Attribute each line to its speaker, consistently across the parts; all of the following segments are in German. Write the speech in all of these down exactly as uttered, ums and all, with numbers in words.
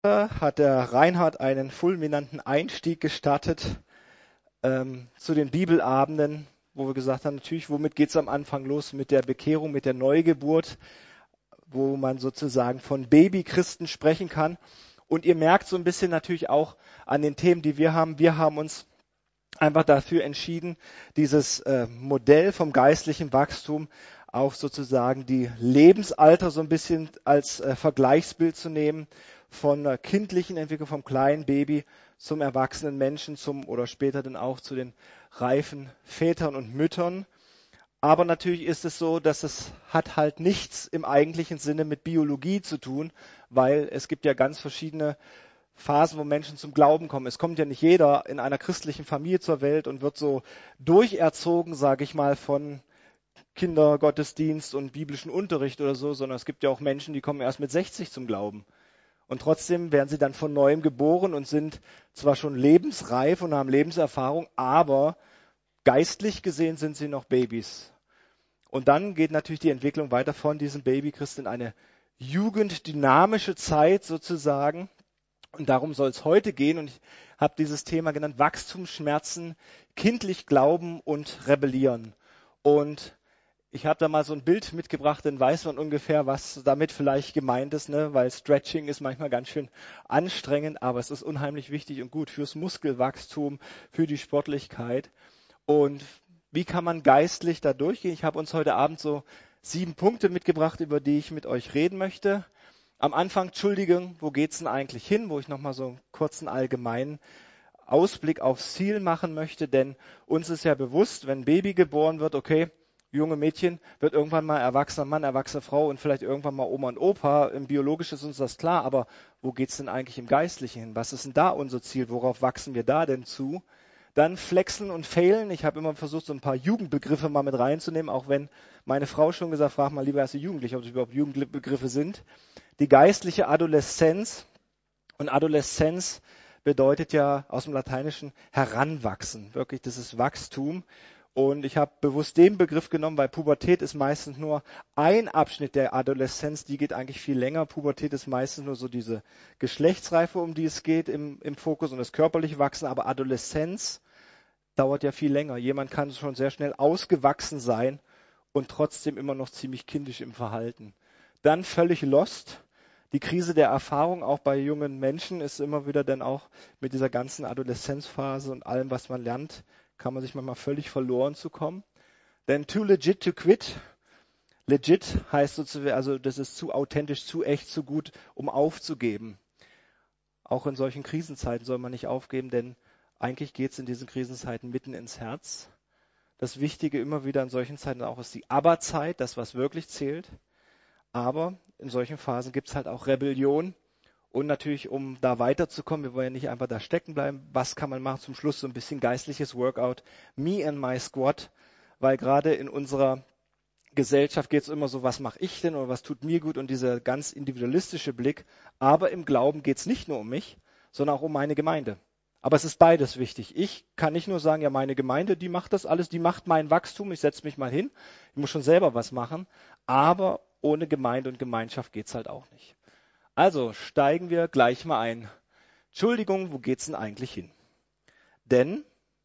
Speaker 1: Hat der Reinhard einen fulminanten Einstieg gestartet ähm, zu den Bibelabenden, wo wir gesagt haben, natürlich, womit geht es am Anfang los? Mit der Bekehrung, mit der Neugeburt, wo man sozusagen von Babychristen sprechen kann. Und ihr merkt so ein bisschen natürlich auch an den Themen, die wir haben. Wir haben uns einfach dafür entschieden, dieses äh, Modell vom geistlichen Wachstum auch sozusagen die Lebensalter so ein bisschen als äh, Vergleichsbild zu nehmen, von der kindlichen Entwicklung, vom kleinen Baby zum erwachsenen Menschen, zum oder später dann auch zu den reifen Vätern und Müttern. Aber natürlich ist es so, dass es hat halt nichts im eigentlichen Sinne mit Biologie zu tun, weil es gibt ja ganz verschiedene Phasen, wo Menschen zum Glauben kommen. Es kommt ja nicht jeder in einer christlichen Familie zur Welt und wird so durcherzogen, sage ich mal, von Kindergottesdienst und biblischen Unterricht oder so, sondern es gibt ja auch Menschen, die kommen erst mit sechzig zum Glauben. Und trotzdem werden sie dann von neuem geboren und sind zwar schon lebensreif und haben Lebenserfahrung, aber geistlich gesehen sind sie noch Babys. Und dann geht natürlich die Entwicklung weiter von diesem Babychrist in eine jugenddynamische Zeit sozusagen. Und darum soll es heute gehen. Und ich habe dieses Thema genannt: Wachstumsschmerzen, kindlich glauben und rebellieren. Und ich habe da mal so ein Bild mitgebracht, dann weiß man ungefähr, was damit vielleicht gemeint ist, ne? Weil Stretching ist manchmal ganz schön anstrengend, aber es ist unheimlich wichtig und gut fürs Muskelwachstum, für die Sportlichkeit. Und wie kann man geistlich da durchgehen? Ich habe uns heute Abend so sieben Punkte mitgebracht, über die ich mit euch reden möchte. Am Anfang, Entschuldigung, wo geht's denn eigentlich hin? Wo ich nochmal so einen kurzen allgemeinen Ausblick aufs Ziel machen möchte, denn uns ist ja bewusst, wenn ein Baby geboren wird, okay, junge Mädchen wird irgendwann mal erwachsener Mann, erwachsene Frau und vielleicht irgendwann mal Oma und Opa. Im Biologischen ist uns das klar, aber wo geht's denn eigentlich im Geistlichen hin? Was ist denn da unser Ziel? Worauf wachsen wir da denn zu? Dann Flexen und Failen. Ich habe immer versucht, so ein paar Jugendbegriffe mal mit reinzunehmen, auch wenn meine Frau schon gesagt, frag mal lieber erst die Jugendlichen, ob das überhaupt Jugendbegriffe sind. Die geistliche Adoleszenz. Und Adoleszenz bedeutet ja aus dem Lateinischen heranwachsen. Wirklich, das ist Wachstum. Und ich habe bewusst den Begriff genommen, weil Pubertät ist meistens nur ein Abschnitt der Adoleszenz, die geht eigentlich viel länger. Pubertät ist meistens nur so diese Geschlechtsreife, um die es geht im, im Fokus und das körperliche Wachsen, aber Adoleszenz dauert ja viel länger. Jemand kann schon sehr schnell ausgewachsen sein und trotzdem immer noch ziemlich kindisch im Verhalten. Dann völlig lost. Die Krise der Erfahrung auch bei jungen Menschen ist immer wieder dann auch mit dieser ganzen Adoleszenzphase und allem, was man lernt, kann man sich manchmal völlig verloren zu kommen. Then too legit to quit. Legit heißt sozusagen, also das ist zu authentisch, zu echt, zu gut, um aufzugeben. Auch in solchen Krisenzeiten soll man nicht aufgeben, denn eigentlich geht es in diesen Krisenzeiten mitten ins Herz. Das Wichtige immer wieder in solchen Zeiten auch ist die Aber-Zeit, das, was wirklich zählt. Aber in solchen Phasen gibt es halt auch Rebellion. Und natürlich, um da weiterzukommen, wir wollen ja nicht einfach da stecken bleiben, was kann man machen? Zum Schluss so ein bisschen geistliches Workout, Me and My Squad, weil gerade in unserer Gesellschaft geht es immer so, was mache ich denn oder was tut mir gut und dieser ganz individualistische Blick. Aber im Glauben geht es nicht nur um mich, sondern auch um meine Gemeinde. Aber es ist beides wichtig. Ich kann nicht nur sagen, ja, meine Gemeinde, die macht das alles, die macht mein Wachstum, ich setze mich mal hin, ich muss schon selber was machen, aber ohne Gemeinde und Gemeinschaft geht es halt auch nicht. Also steigen wir gleich mal ein. Entschuldigung, wo geht's denn eigentlich hin? Denn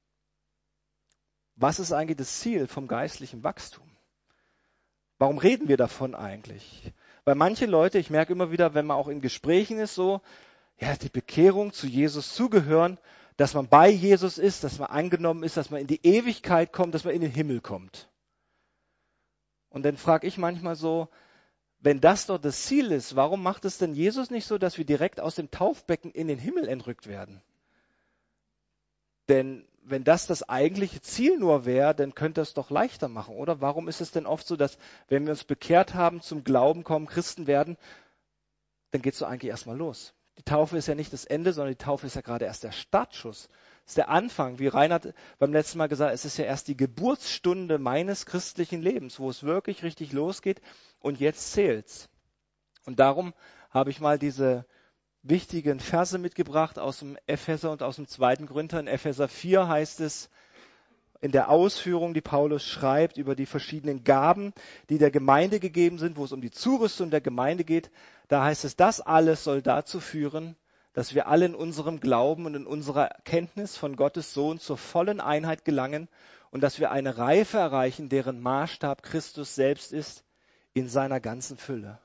Speaker 1: was ist eigentlich das Ziel vom geistlichen Wachstum? Warum reden wir davon eigentlich? Weil manche Leute, ich merke immer wieder, wenn man auch in Gesprächen ist, so, ja, die Bekehrung zu Jesus zugehören, dass man bei Jesus ist, dass man angenommen ist, dass man in die Ewigkeit kommt, dass man in den Himmel kommt. Und dann frage ich manchmal so, wenn das doch das Ziel ist, warum macht es denn Jesus nicht so, dass wir direkt aus dem Taufbecken in den Himmel entrückt werden? Denn wenn das das eigentliche Ziel nur wäre, dann könnte es doch leichter machen, oder? Warum ist es denn oft so, dass wenn wir uns bekehrt haben, zum Glauben kommen, Christen werden, dann geht es so eigentlich erstmal los. Die Taufe ist ja nicht das Ende, sondern die Taufe ist ja gerade erst der Startschuss. Das ist der Anfang. Wie Reinhard beim letzten Mal gesagt hat, es ist ja erst die Geburtsstunde meines christlichen Lebens, wo es wirklich richtig losgeht. Und jetzt zählt's. Und darum habe ich mal diese wichtigen Verse mitgebracht aus dem Epheser und aus dem zweiten Korinther. In Epheser vier heißt es in der Ausführung, die Paulus schreibt über die verschiedenen Gaben, die der Gemeinde gegeben sind, wo es um die Zurüstung der Gemeinde geht. Da heißt es, das alles soll dazu führen, dass wir alle in unserem Glauben und in unserer Kenntnis von Gottes Sohn zur vollen Einheit gelangen und dass wir eine Reife erreichen, deren Maßstab Christus selbst ist, in seiner ganzen Fülle.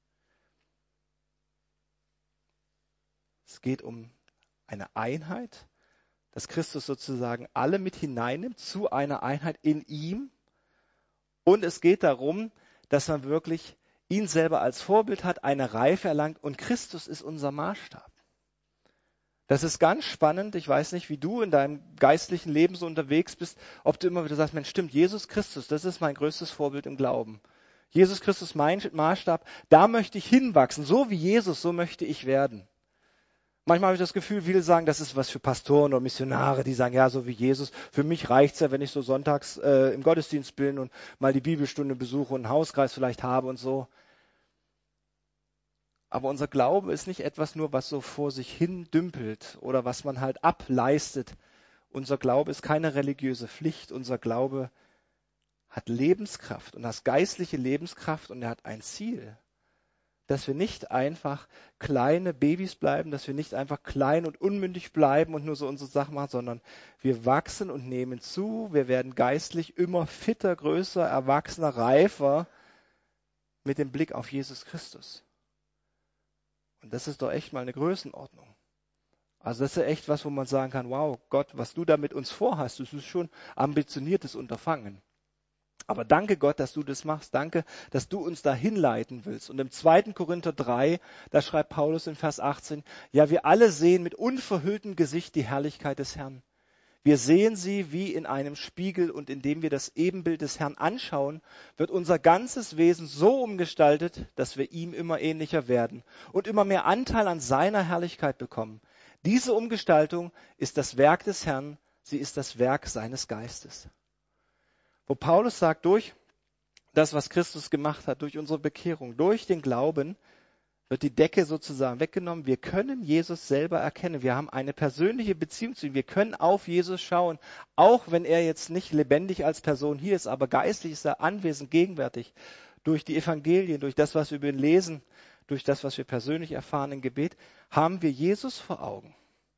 Speaker 1: Es geht um eine Einheit, dass Christus sozusagen alle mit hineinnimmt zu einer Einheit in ihm. Und es geht darum, dass man wirklich ihn selber als Vorbild hat, eine Reife erlangt und Christus ist unser Maßstab. Das ist ganz spannend. Ich weiß nicht, wie du in deinem geistlichen Leben so unterwegs bist, ob du immer wieder sagst, Mensch, stimmt, Jesus Christus, das ist mein größtes Vorbild im Glauben. Jesus Christus, mein Maßstab, da möchte ich hinwachsen. So wie Jesus, so möchte ich werden. Manchmal habe ich das Gefühl, viele sagen, das ist was für Pastoren oder Missionare, die sagen, ja, so wie Jesus. Für mich reicht's ja, wenn ich so sonntags äh, im Gottesdienst bin und mal die Bibelstunde besuche und einen Hauskreis vielleicht habe und so. Aber unser Glaube ist nicht etwas nur, was so vor sich hin dümpelt oder was man halt ableistet. Unser Glaube ist keine religiöse Pflicht. Unser Glaube hat Lebenskraft und das geistliche Lebenskraft und er hat ein Ziel. Dass wir nicht einfach kleine Babys bleiben, dass wir nicht einfach klein und unmündig bleiben und nur so unsere Sachen machen, sondern wir wachsen und nehmen zu. Wir werden geistlich immer fitter, größer, erwachsener, reifer mit dem Blick auf Jesus Christus. Und das ist doch echt mal eine Größenordnung. Also das ist ja echt was, wo man sagen kann, wow, Gott, was du da mit uns vorhast, das ist schon ambitioniertes Unterfangen. Aber danke Gott, dass du das machst. Danke, dass du uns da hinleiten willst. Und im zweiten Korinther drei, da schreibt Paulus in Vers achtzehn, ja, wir alle sehen mit unverhülltem Gesicht die Herrlichkeit des Herrn. Wir sehen sie wie in einem Spiegel und indem wir das Ebenbild des Herrn anschauen, wird unser ganzes Wesen so umgestaltet, dass wir ihm immer ähnlicher werden und immer mehr Anteil an seiner Herrlichkeit bekommen. Diese Umgestaltung ist das Werk des Herrn, sie ist das Werk seines Geistes. Wo Paulus sagt, durch das, was Christus gemacht hat, durch unsere Bekehrung, durch den Glauben, wird die Decke sozusagen weggenommen. Wir können Jesus selber erkennen. Wir haben eine persönliche Beziehung zu ihm. Wir können auf Jesus schauen, auch wenn er jetzt nicht lebendig als Person hier ist, aber geistlich ist er anwesend, gegenwärtig. Durch die Evangelien, durch das, was wir über ihn lesen, durch das, was wir persönlich erfahren im Gebet, haben wir Jesus vor Augen.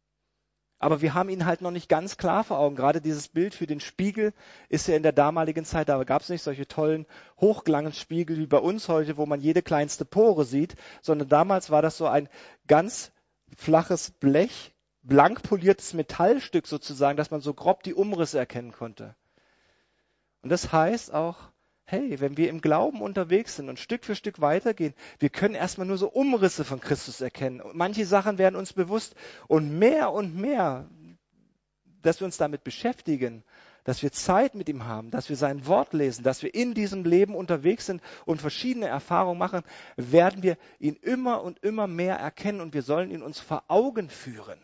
Speaker 1: Aber wir haben ihn halt noch nicht ganz klar vor Augen. Gerade dieses Bild für den Spiegel ist ja in der damaligen Zeit, da gab es nicht solche tollen Hochglanzspiegel wie bei uns heute, wo man jede kleinste Pore sieht, sondern damals war das so ein ganz flaches Blech, blank poliertes Metallstück sozusagen, dass man so grob die Umrisse erkennen konnte. Und das heißt auch, hey, wenn wir im Glauben unterwegs sind und Stück für Stück weitergehen, wir können erstmal nur so Umrisse von Christus erkennen. Und manche Sachen werden uns bewusst und mehr und mehr, dass wir uns damit beschäftigen, dass wir Zeit mit ihm haben, dass wir sein Wort lesen, dass wir in diesem Leben unterwegs sind und verschiedene Erfahrungen machen, werden wir ihn immer und immer mehr erkennen und wir sollen ihn uns vor Augen führen.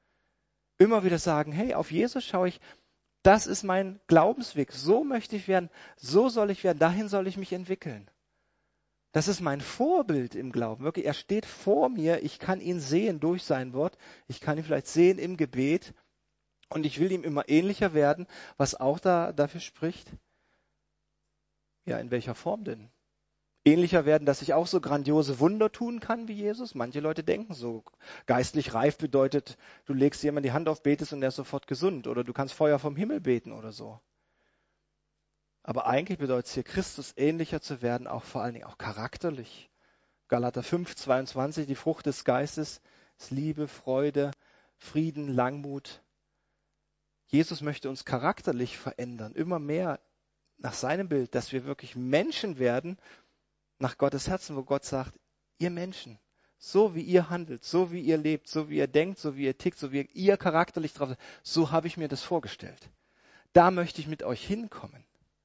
Speaker 1: Immer wieder sagen, hey, auf Jesus schaue ich. Das ist mein Glaubensweg. So möchte ich werden. So soll ich werden. Dahin soll ich mich entwickeln. Das ist mein Vorbild im Glauben. Wirklich, er steht vor mir. Ich kann ihn sehen durch sein Wort. Ich kann ihn vielleicht sehen im Gebet. Und ich will ihm immer ähnlicher werden, was auch da, dafür spricht. Ja, in welcher Form denn? Ähnlicher werden, dass ich auch so grandiose Wunder tun kann wie Jesus. Manche Leute denken so. Geistlich reif bedeutet, du legst jemand die Hand auf, betest und er ist sofort gesund. Oder du kannst Feuer vom Himmel beten oder so. Aber eigentlich bedeutet es hier, Christus ähnlicher zu werden, auch vor allen Dingen auch charakterlich. Galater fünf, zweiundzwanzig, die Frucht des Geistes ist Liebe, Freude, Frieden, Langmut. Jesus möchte uns charakterlich verändern, immer mehr nach seinem Bild, dass wir wirklich Menschen werden, nach Gottes Herzen, wo Gott sagt, ihr Menschen, so wie ihr handelt, so wie ihr lebt, so wie ihr denkt, so wie ihr tickt, so wie ihr charakterlich drauf seid, so habe ich mir das vorgestellt. Da möchte ich mit euch hinkommen.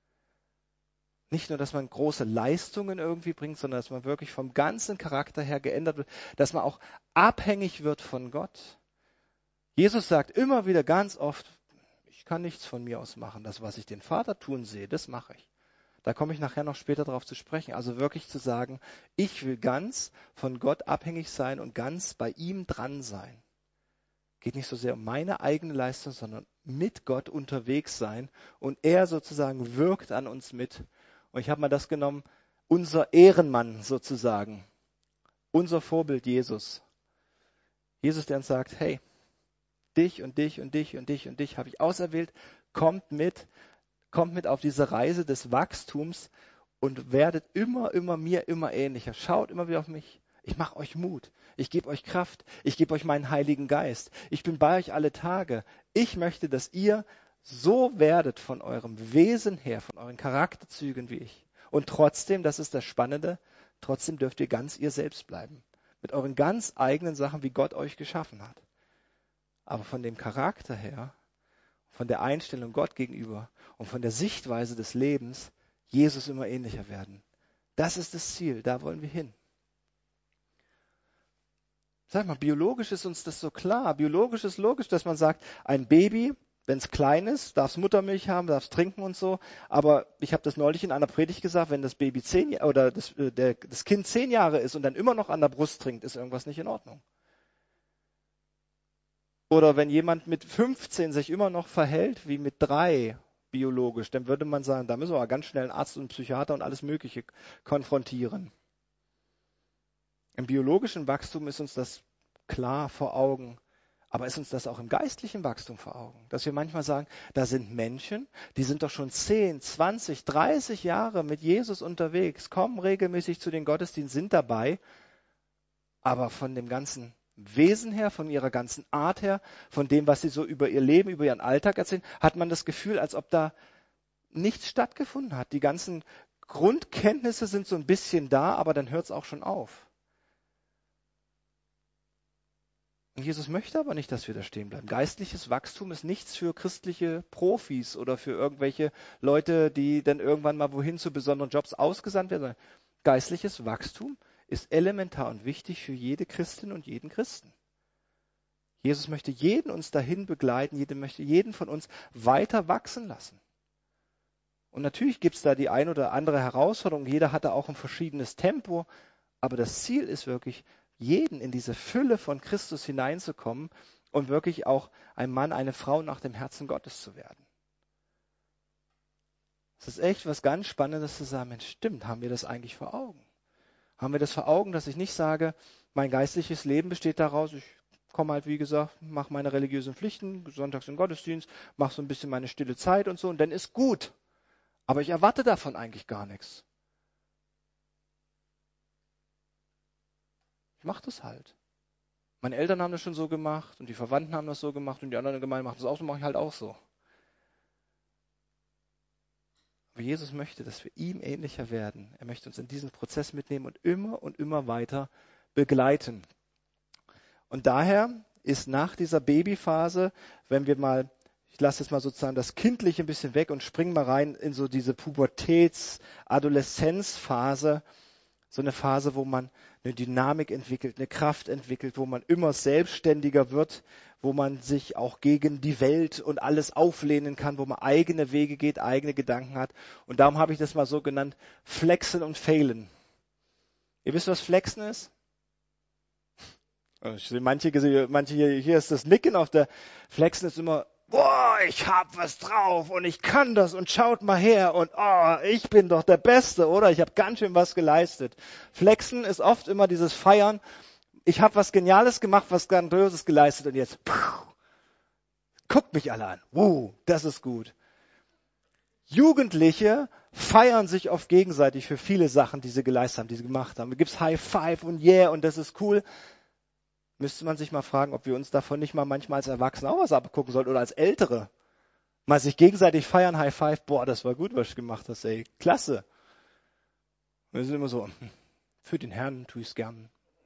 Speaker 1: Nicht nur, dass man große Leistungen irgendwie bringt, sondern dass man wirklich vom ganzen Charakter her geändert wird, dass man auch abhängig wird von Gott. Jesus sagt immer wieder ganz oft, ich kann nichts von mir aus machen. Das, was ich den Vater tun sehe, das mache ich. Da komme ich nachher noch später darauf zu sprechen. Also wirklich zu sagen, ich will ganz von Gott abhängig sein und ganz bei ihm dran sein. Geht nicht so sehr um meine eigene Leistung, sondern mit Gott unterwegs sein. Und er sozusagen wirkt an uns mit. Und ich habe mal das genommen, unser Ehrenmann sozusagen, unser Vorbild Jesus. Jesus, der uns sagt, hey, dich und dich und dich und dich und dich habe ich auserwählt, kommt mit, kommt mit auf diese Reise des Wachstums und werdet immer, immer mir, immer ähnlicher. Schaut immer wieder auf mich. Ich mache euch Mut. Ich gebe euch Kraft. Ich gebe euch meinen Heiligen Geist. Ich bin bei euch alle Tage. Ich möchte, dass ihr so werdet von eurem Wesen her, von euren Charakterzügen wie ich. Und trotzdem, das ist das Spannende, trotzdem dürft ihr ganz ihr selbst bleiben. Mit euren ganz eigenen Sachen, wie Gott euch geschaffen hat. Aber von dem Charakter her, von der Einstellung Gott gegenüber und von der Sichtweise des Lebens, Jesus immer ähnlicher werden. Das ist das Ziel, da wollen wir hin. Sag mal, biologisch ist uns das so klar. Biologisch ist logisch, dass man sagt, ein Baby, wenn es klein ist, darf es Muttermilch haben, darf es trinken und so. Aber ich habe das neulich in einer Predigt gesagt, wenn das Baby zehn oder das, äh, der, das Kind zehn Jahre ist und dann immer noch an der Brust trinkt, ist irgendwas nicht in Ordnung. Oder wenn jemand mit fünfzehn sich immer noch verhält wie mit drei biologisch, dann würde man sagen, da müssen wir aber ganz schnell einen Arzt und einen Psychiater und alles Mögliche konfrontieren. Im biologischen Wachstum ist uns das klar vor Augen, aber ist uns das auch im geistlichen Wachstum vor Augen? Dass wir manchmal sagen, da sind Menschen, die sind doch schon zehn, zwanzig, dreißig Jahre mit Jesus unterwegs, kommen regelmäßig zu den Gottesdiensten, sind dabei, aber von dem ganzen Wesen her, von ihrer ganzen Art her, von dem, was sie so über ihr Leben, über ihren Alltag erzählen, hat man das Gefühl, als ob da nichts stattgefunden hat. Die ganzen Grundkenntnisse sind so ein bisschen da, aber dann hört es auch schon auf. Und Jesus möchte aber nicht, dass wir da stehen bleiben. Geistliches Wachstum ist nichts für christliche Profis oder für irgendwelche Leute, die dann irgendwann mal wohin zu besonderen Jobs ausgesandt werden. Geistliches Wachstum ist elementar und wichtig für jede Christin und jeden Christen. Jesus möchte jeden uns dahin begleiten, jeden möchte jeden von uns weiter wachsen lassen. Und natürlich gibt es da die ein oder andere Herausforderung, jeder hat da auch ein verschiedenes Tempo, aber das Ziel ist wirklich, jeden in diese Fülle von Christus hineinzukommen und wirklich auch ein Mann, eine Frau nach dem Herzen Gottes zu werden. Es ist echt was ganz Spannendes zu sagen, Mensch, stimmt, haben wir das eigentlich vor Augen? Haben wir das vor Augen, dass ich nicht sage, mein geistliches Leben besteht daraus, ich komme halt, wie gesagt, mache meine religiösen Pflichten, sonntags im Gottesdienst, mache so ein bisschen meine stille Zeit und so und dann ist gut. Aber ich erwarte davon eigentlich gar nichts. Ich mache das halt. Meine Eltern haben das schon so gemacht und die Verwandten haben das so gemacht und die anderen Gemeinden machen das auch so, mache ich halt auch so. Aber Jesus möchte, dass wir ihm ähnlicher werden. Er möchte uns in diesen Prozess mitnehmen und immer und immer weiter begleiten. Und daher ist nach dieser Babyphase, wenn wir mal, ich lasse jetzt mal sozusagen das Kindliche ein bisschen weg und springe mal rein in so diese Pubertäts-, Adoleszenzphase, so eine Phase, wo man eine Dynamik entwickelt, eine Kraft entwickelt, wo man immer selbstständiger wird, wo man sich auch gegen die Welt und alles auflehnen kann, wo man eigene Wege geht, eigene Gedanken hat. Und darum habe ich das mal so genannt, Flexen und Failen. Ihr wisst, was Flexen ist? Ich sehe manche, manche hier, hier ist das Nicken auf der Flexen ist immer, boah, ich hab was drauf und ich kann das und schaut mal her und oh, ich bin doch der Beste, oder? Ich habe ganz schön was geleistet. Flexen ist oft immer dieses Feiern, ich habe was Geniales gemacht, was Grandioses geleistet und jetzt, puh, guckt mich alle an, wow, das ist gut. Jugendliche feiern sich oft gegenseitig für viele Sachen, die sie geleistet haben, die sie gemacht haben. Da gibt's High Five und Yeah und das ist cool. Müsste man sich mal fragen, ob wir uns davon nicht mal manchmal als Erwachsene auch was abgucken sollten oder als Ältere. Mal sich gegenseitig feiern, High Five, boah, das war gut, was du gemacht hast, ey, klasse. Wir sind immer so, für den Herrn tue ich es gern.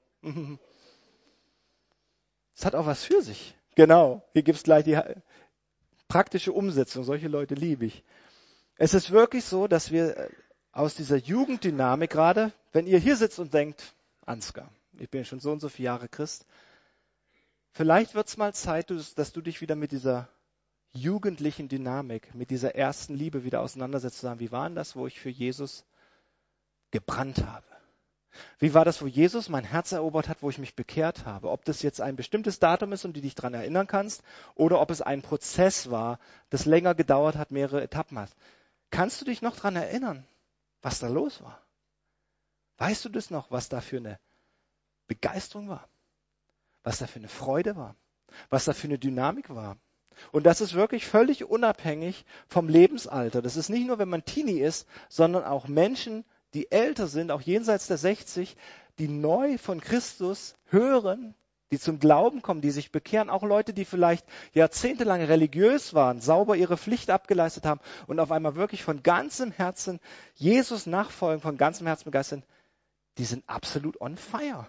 Speaker 1: Es hat auch was für sich. Genau, hier gibt es gleich die praktische Umsetzung, solche Leute liebe ich. Es ist wirklich so, dass wir aus dieser Jugenddynamik gerade, wenn ihr hier sitzt und denkt, Ansgar, ich bin schon so und so viele Jahre Christ, vielleicht wird es mal Zeit, dass du dich wieder mit dieser jugendlichen Dynamik, mit dieser ersten Liebe wieder auseinandersetzt, zu sagen, wie war denn das, wo ich für Jesus gebrannt habe? Wie war das, wo Jesus mein Herz erobert hat, wo ich mich bekehrt habe? Ob das jetzt ein bestimmtes Datum ist und du dich daran erinnern kannst, oder ob es ein Prozess war, das länger gedauert hat, mehrere Etappen hat. Kannst du dich noch daran erinnern, was da los war? Weißt du das noch, was da für eine Begeisterung war? was da für eine Freude war, was da für eine Dynamik war. Und das ist wirklich völlig unabhängig vom Lebensalter. Das ist nicht nur, wenn man Teenie ist, sondern auch Menschen, die älter sind, auch jenseits der sechzig, die neu von Christus hören, die zum Glauben kommen, die sich bekehren. Auch Leute, die vielleicht jahrzehntelang religiös waren, sauber ihre Pflicht abgeleistet haben und auf einmal wirklich von ganzem Herzen Jesus nachfolgen, von ganzem Herzen begeistert sind, die sind absolut on fire.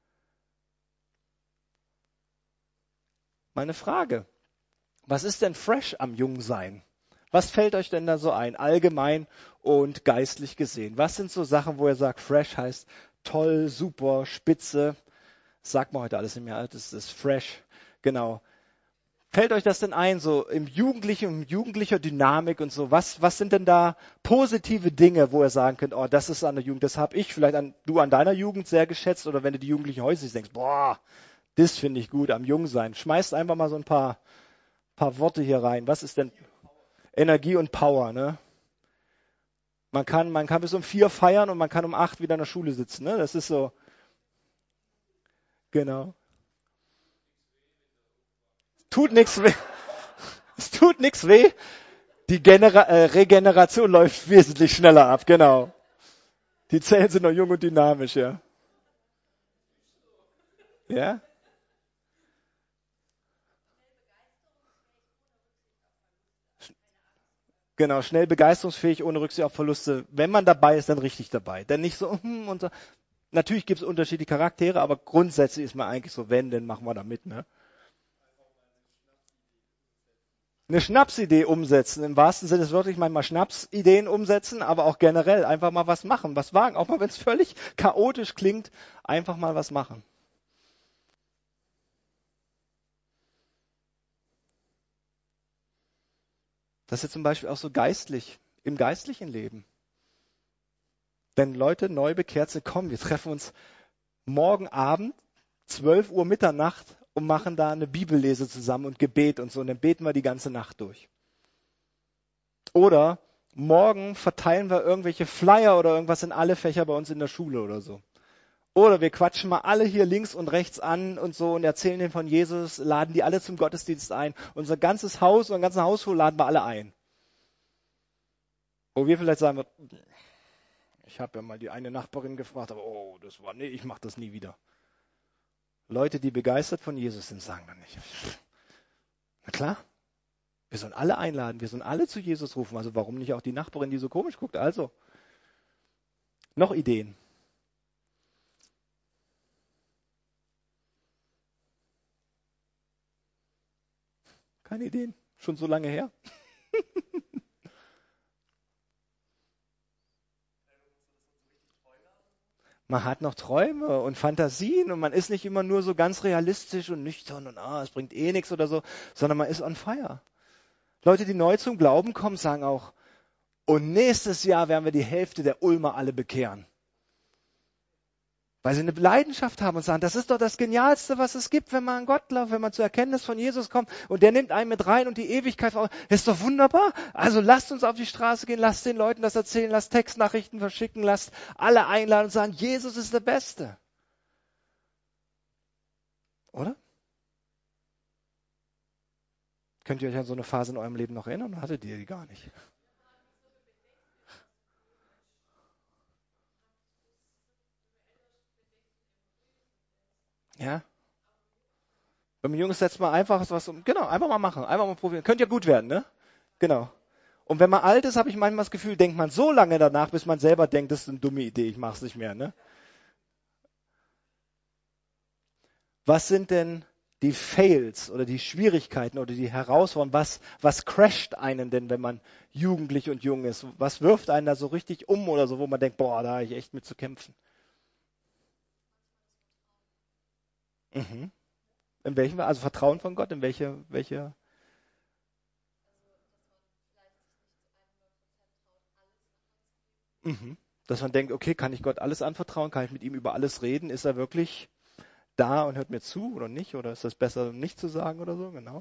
Speaker 1: Meine Frage: Was ist denn fresh am Jungsein? Was fällt euch denn da so ein, allgemein und geistlich gesehen? Was sind so Sachen, wo ihr sagt, fresh heißt toll, super, spitze? Das sagt man heute alles nicht mehr, das ist fresh, genau. Fällt euch das denn ein, so im Jugendlichen, im jugendlicher Dynamik und so? Was, was sind denn da positive Dinge, wo ihr sagen könnt, oh, das ist an der Jugend, das habe ich vielleicht an, du an deiner Jugend sehr geschätzt, oder wenn du die Jugendlichen heute siehst, denkst, boah, das finde ich gut am Jungsein. Schmeißt einfach mal so ein paar paar Worte hier rein. Was ist denn Energie und Power, ne? Man kann, man kann bis um vier feiern und man kann um acht wieder in der Schule sitzen, ne? Das ist so, genau. Tut nichts weh. Es tut nichts weh. Die Genera- äh, Regeneration läuft wesentlich schneller ab, genau. Die Zellen sind noch jung und dynamisch, ja. Ja? Genau, schnell begeisterungsfähig, ohne Rücksicht auf Verluste. Wenn man dabei ist, dann richtig dabei. Denn nicht so, hm, und so. Natürlich gibt es unterschiedliche Charaktere, aber grundsätzlich ist man eigentlich so, wenn, dann machen wir da mit, ne? Eine Schnapsidee umsetzen, im wahrsten Sinne des Wortes, ich meine mal Schnapsideen umsetzen, aber auch generell einfach mal was machen, was wagen, auch mal wenn es völlig chaotisch klingt, einfach mal was machen. Das ist jetzt zum Beispiel auch so geistlich, im geistlichen Leben. Wenn Leute neu bekehrt sind, kommen, wir treffen uns morgen Abend, zwölf Uhr Mitternacht, und machen da eine Bibellese zusammen und Gebet und so, und dann beten wir die ganze Nacht durch. Oder morgen verteilen wir irgendwelche Flyer oder irgendwas in alle Fächer bei uns in der Schule oder so. Oder wir quatschen mal alle hier links und rechts an und so und erzählen denen von Jesus, laden die alle zum Gottesdienst ein. Unser ganzes Haus, unseren ganzen Hausflur laden wir alle ein. Wo wir vielleicht sagen, ich habe ja mal die eine Nachbarin gefragt, aber oh, das war, nee, ich mache das nie wieder. Leute, die begeistert von Jesus sind, sagen dann nicht. Na klar, wir sollen alle einladen, wir sollen alle zu Jesus rufen. Also warum nicht auch die Nachbarin, die so komisch guckt? Also, noch Ideen? Keine Ideen? Schon so lange her? Man hat noch Träume und Fantasien und man ist nicht immer nur so ganz realistisch und nüchtern und ah, es bringt eh nichts oder so, sondern man ist on fire. Leute, die neu zum Glauben kommen, sagen auch, und nächstes Jahr werden wir die Hälfte der Ulmer alle bekehren. Weil sie eine Leidenschaft haben und sagen, das ist doch das Genialste, was es gibt, wenn man an Gott glaubt, wenn man zur Erkenntnis von Jesus kommt und der nimmt einen mit rein und die Ewigkeit, das ist doch wunderbar. Also lasst uns auf die Straße gehen, lasst den Leuten das erzählen, lasst Textnachrichten verschicken, lasst alle einladen und sagen, Jesus ist der Beste. Oder? Könnt ihr euch an so eine Phase in eurem Leben noch erinnern oder hattet ihr die gar nicht? Ja? Wenn man jung ist, setzt man einfach was um. Genau, einfach mal machen, einfach mal probieren. Könnte ja gut werden, ne? Genau. Und wenn man alt ist, habe ich manchmal das Gefühl, denkt man so lange danach, bis man selber denkt, das ist eine dumme Idee, ich mache es nicht mehr, ne? Was sind denn die Fails oder die Schwierigkeiten oder die Herausforderungen? Was, was crasht einen denn, wenn man jugendlich und jung ist? Was wirft einen da so richtig um oder so, wo man denkt, boah, da habe ich echt mit zu kämpfen? Mhm. In welchem, also Vertrauen von Gott, in welche, welche? Mhm. Dass man denkt, okay, kann ich Gott alles anvertrauen? Kann ich mit ihm über alles reden? Ist er wirklich da und hört mir zu oder nicht? Oder ist das besser, nicht zu sagen oder so? Genau.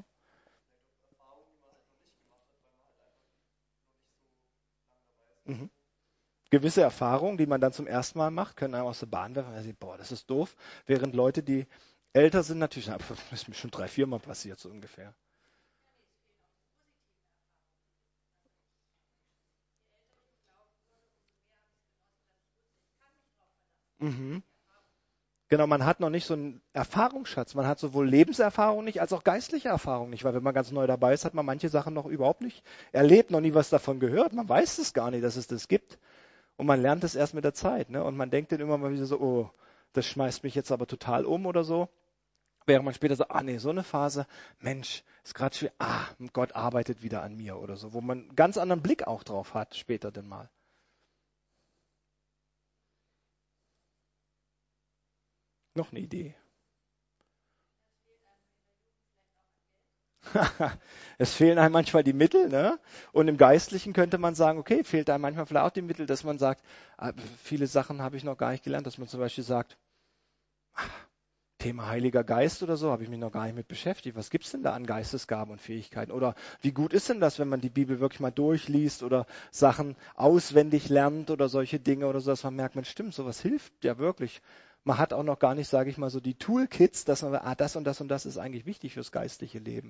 Speaker 1: Mhm. Gewisse Erfahrungen, die man dann zum ersten Mal macht, können einem aus der Bahn werfen. Man sieht, boah, das ist doof. Während Leute, die Älter sind natürlich, das ist mir schon drei, vier Mal passiert, so ungefähr. Mhm. Genau, man hat noch nicht so einen Erfahrungsschatz. Man hat sowohl Lebenserfahrung nicht, als auch geistliche Erfahrung nicht, weil wenn man ganz neu dabei ist, hat man manche Sachen noch überhaupt nicht erlebt, noch nie was davon gehört. Man weiß es gar nicht, dass es das gibt. Und man lernt es erst mit der Zeit. Ne? Und man denkt dann immer mal wieder so, oh, das schmeißt mich jetzt aber total um oder so. Während man später sagt, ah nee, so eine Phase, Mensch, ist gerade schwer, ah, Gott arbeitet wieder an mir oder so, wo man einen ganz anderen Blick auch drauf hat, später dann mal. Noch eine Idee. Es fehlen einem manchmal die Mittel, ne? Und im Geistlichen könnte man sagen, okay, fehlt einem manchmal vielleicht auch die Mittel, dass man sagt, ah, viele Sachen habe ich noch gar nicht gelernt, dass man zum Beispiel sagt, Thema Heiliger Geist oder so, habe ich mich noch gar nicht mit beschäftigt. Was gibt's denn da an Geistesgaben und Fähigkeiten? Oder wie gut ist denn das, wenn man die Bibel wirklich mal durchliest oder Sachen auswendig lernt oder solche Dinge oder so, dass man merkt, man stimmt, sowas hilft ja wirklich. Man hat auch noch gar nicht, sage ich mal, so die Toolkits, dass man, ah, das und das und das ist eigentlich wichtig fürs geistliche Leben.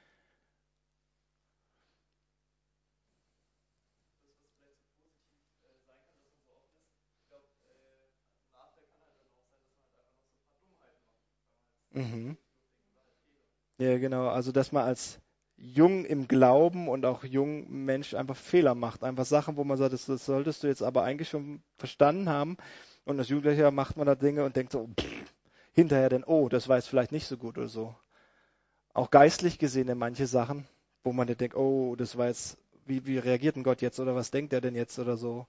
Speaker 1: Mhm. Ja, genau. Also, dass man als jung im Glauben und auch jung Mensch einfach Fehler macht. Einfach Sachen, wo man sagt, das, das solltest du jetzt aber eigentlich schon verstanden haben. Und als Jugendlicher macht man da Dinge und denkt so, pff, hinterher dann, oh, das war jetzt vielleicht nicht so gut oder so. Auch geistlich gesehen in manche Sachen, wo man dann denkt, oh, das war jetzt, wie, wie reagiert denn Gott jetzt oder was denkt er denn jetzt oder so.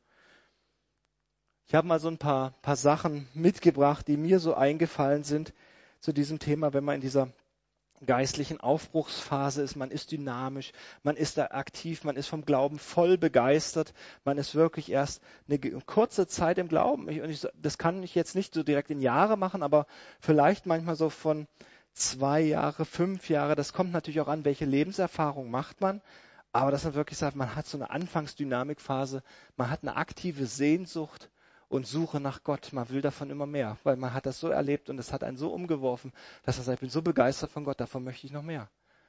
Speaker 1: Ich habe mal so ein paar, paar Sachen mitgebracht, die mir so eingefallen sind zu diesem Thema, wenn man in dieser geistlichen Aufbruchsphase ist, man ist dynamisch, man ist da aktiv, man ist vom Glauben voll begeistert, man ist wirklich erst eine kurze Zeit im Glauben. Ich, und ich, das kann ich jetzt nicht so direkt in Jahre machen, aber vielleicht manchmal so von zwei Jahre, fünf Jahre, das kommt natürlich auch an, welche Lebenserfahrung macht man. Aber dass man wirklich sagt, man hat so eine Anfangsdynamikphase, man hat eine aktive Sehnsucht und Suche nach Gott. Man will davon immer mehr, weil man hat das so erlebt und es hat einen so umgeworfen, dass man sagt, ich bin so begeistert von Gott, davon möchte ich noch mehr.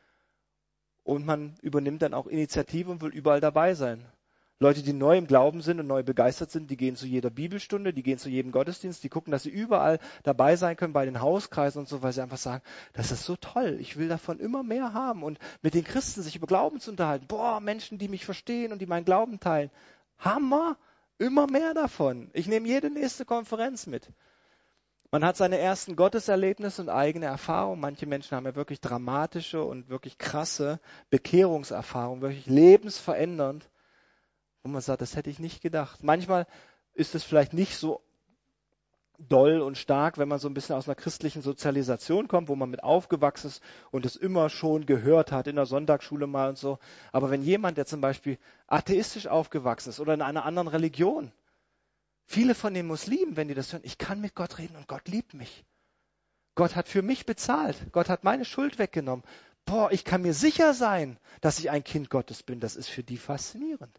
Speaker 1: Und man übernimmt dann auch Initiative und will überall dabei sein. Leute, die neu im Glauben sind und neu begeistert sind, die gehen zu jeder Bibelstunde, die gehen zu jedem Gottesdienst, die gucken, dass sie überall dabei sein können, bei den Hauskreisen und so, weil sie einfach sagen, das ist so toll, ich will davon immer mehr haben und mit den Christen sich über Glauben zu unterhalten. Boah, Menschen, die mich verstehen und die meinen Glauben teilen. Hammer, immer mehr davon. Ich nehme jede nächste Konferenz mit. Man hat seine ersten Gotteserlebnisse und eigene Erfahrungen. Manche Menschen haben ja wirklich dramatische und wirklich krasse Bekehrungserfahrungen, wirklich lebensverändernd. Und man sagt, das hätte ich nicht gedacht. Manchmal ist es vielleicht nicht so doll und stark, wenn man so ein bisschen aus einer christlichen Sozialisation kommt, wo man mit aufgewachsen ist und es immer schon gehört hat, in der Sonntagsschule mal und so. Aber wenn jemand, der zum Beispiel atheistisch aufgewachsen ist oder in einer anderen Religion, viele von den Muslimen, wenn die das hören, ich kann mit Gott reden und Gott liebt mich. Gott hat für mich bezahlt. Gott hat meine Schuld weggenommen. Boah, ich kann mir sicher sein, dass ich ein Kind Gottes bin. Das ist für die faszinierend.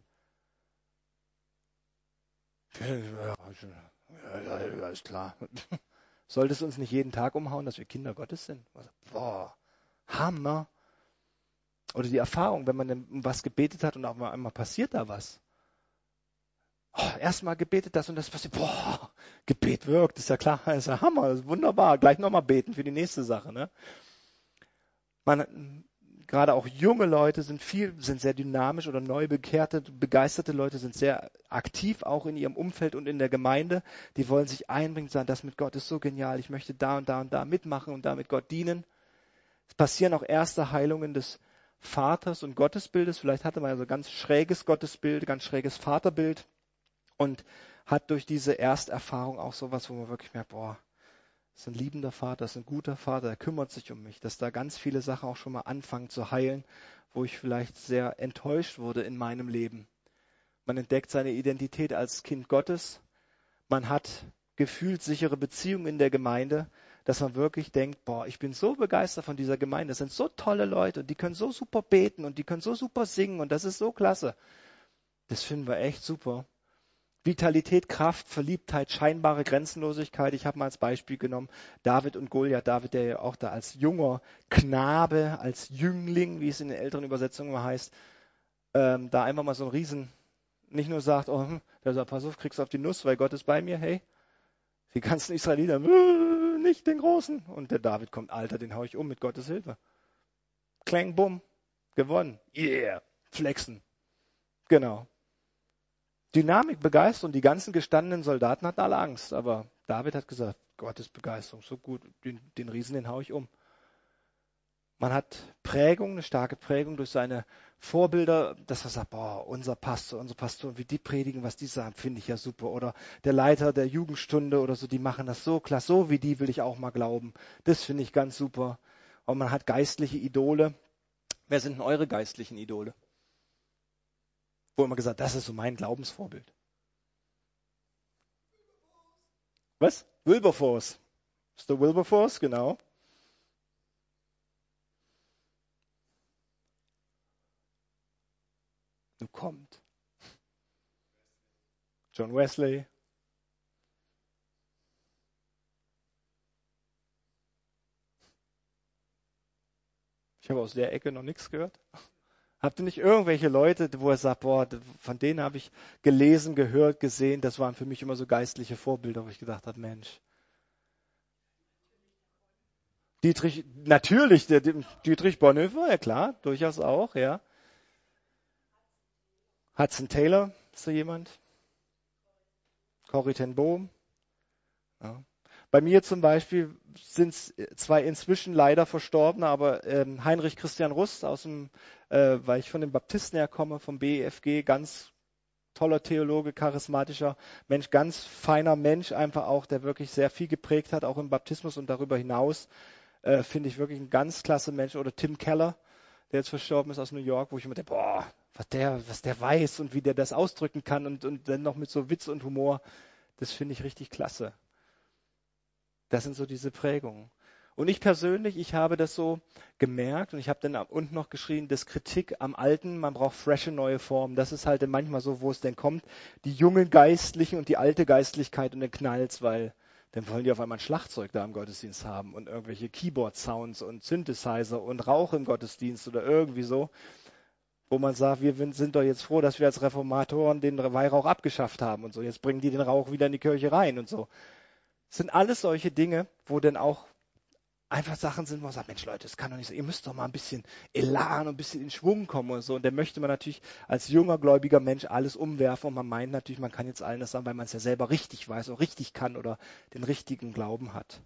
Speaker 1: Ja, ja, ja, ist klar. Sollte es uns nicht jeden Tag umhauen, dass wir Kinder Gottes sind? Boah, Hammer. Oder die Erfahrung, wenn man um was gebetet hat und auf einmal passiert da was. Oh, erstmal gebetet, das und das passiert. Boah, Gebet wirkt, ist ja klar, ist ja Hammer, ist wunderbar. Gleich nochmal beten für die nächste Sache. Ne? Man, gerade auch junge Leute sind viel, sind sehr dynamisch oder neu bekehrte, begeisterte Leute sind sehr aktiv auch in ihrem Umfeld und in der Gemeinde. Die wollen sich einbringen, sagen, das mit Gott ist so genial, ich möchte da und da und da mitmachen und damit Gott dienen. Es passieren auch erste Heilungen des Vaters und Gottesbildes. Vielleicht hatte man ja so ein ganz schräges Gottesbild, ganz schräges Vaterbild und hat durch diese Ersterfahrung auch sowas, wo man wirklich merkt, boah, das ist ein liebender Vater, das ist ein guter Vater, der kümmert sich um mich, dass da ganz viele Sachen auch schon mal anfangen zu heilen, wo ich vielleicht sehr enttäuscht wurde in meinem Leben. Man entdeckt seine Identität als Kind Gottes, man hat gefühlt sichere Beziehungen in der Gemeinde, dass man wirklich denkt, boah, ich bin so begeistert von dieser Gemeinde, das sind so tolle Leute und die können so super beten und die können so super singen und das ist so klasse. Das finden wir echt super. Vitalität, Kraft, Verliebtheit, scheinbare Grenzenlosigkeit. Ich habe mal als Beispiel genommen David und Goliath. David, der ja auch da als junger Knabe, als Jüngling, wie es in den älteren Übersetzungen mal heißt, ähm, da einfach mal so ein Riesen, nicht nur sagt, oh, hm, der sagt, pass auf, kriegst du auf die Nuss, weil Gott ist bei mir, hey, die ganzen Israeliter, äh, nicht den Großen. Und der David kommt, Alter, den hau ich um mit Gottes Hilfe. Klang, bumm, gewonnen. Yeah, flexen. Genau. Dynamik, Begeisterung. Die ganzen gestandenen Soldaten hatten alle Angst. Aber David hat gesagt, Gottes Begeisterung, so gut, den, den Riesen, den hau ich um. Man hat Prägung, eine starke Prägung durch seine Vorbilder, dass man sagt, boah, unser Pastor, unsere Pastoren, wie die predigen, was die sagen, finde ich ja super. Oder der Leiter der Jugendstunde oder so, die machen das so klasse, so wie die will ich auch mal glauben. Das finde ich ganz super. Und man hat geistliche Idole. Wer sind denn eure geistlichen Idole? Wo immer gesagt, das ist so mein Glaubensvorbild. Was? Wilberforce. Ist der Wilberforce, genau. Nun kommt. John Wesley. Ich habe aus der Ecke noch nichts gehört. Habt ihr nicht irgendwelche Leute, wo er sagt, boah, von denen habe ich gelesen, gehört, gesehen, das waren für mich immer so geistliche Vorbilder, wo ich gedacht habe, Mensch. Dietrich, natürlich, der, der Dietrich Bonhoeffer, ja klar, durchaus auch, ja. Hudson Taylor, ist da jemand? Corrie ten Boom. Ja. Bei mir zum Beispiel sind es zwei inzwischen leider Verstorbene, aber ähm, Heinrich Christian Rust, aus dem, äh, weil ich von den Baptisten herkomme, vom B E F G, ganz toller Theologe, charismatischer Mensch, ganz feiner Mensch, einfach auch, der wirklich sehr viel geprägt hat, auch im Baptismus und darüber hinaus, äh, finde ich wirklich ein ganz klasse Mensch. Oder Tim Keller, der jetzt verstorben ist aus New York, wo ich immer denke, boah, was der, was der weiß und wie der das ausdrücken kann und, und dann noch mit so Witz und Humor, das finde ich richtig klasse. Das sind so diese Prägungen. Und ich persönlich, ich habe das so gemerkt und ich habe dann unten noch geschrieben, das Kritik am Alten, man braucht frische neue Formen. Das ist halt manchmal so, wo es denn kommt, die jungen Geistlichen und die alte Geistlichkeit und dann knallt's, weil dann wollen die auf einmal ein Schlagzeug da im Gottesdienst haben und irgendwelche Keyboard-Sounds und Synthesizer und Rauch im Gottesdienst oder irgendwie so, wo man sagt, wir sind doch jetzt froh, dass wir als Reformatoren den Weihrauch abgeschafft haben und so. Jetzt bringen die den Rauch wieder in die Kirche rein und so. Das sind alles solche Dinge, wo dann auch einfach Sachen sind, wo man sagt, Mensch Leute, das kann doch nicht sein, ihr müsst doch mal ein bisschen Elan und ein bisschen in Schwung kommen und so. Und dann möchte man natürlich als junger gläubiger Mensch alles umwerfen und man meint natürlich, man kann jetzt allen das sagen, weil man es ja selber richtig weiß oder richtig kann oder den richtigen Glauben hat.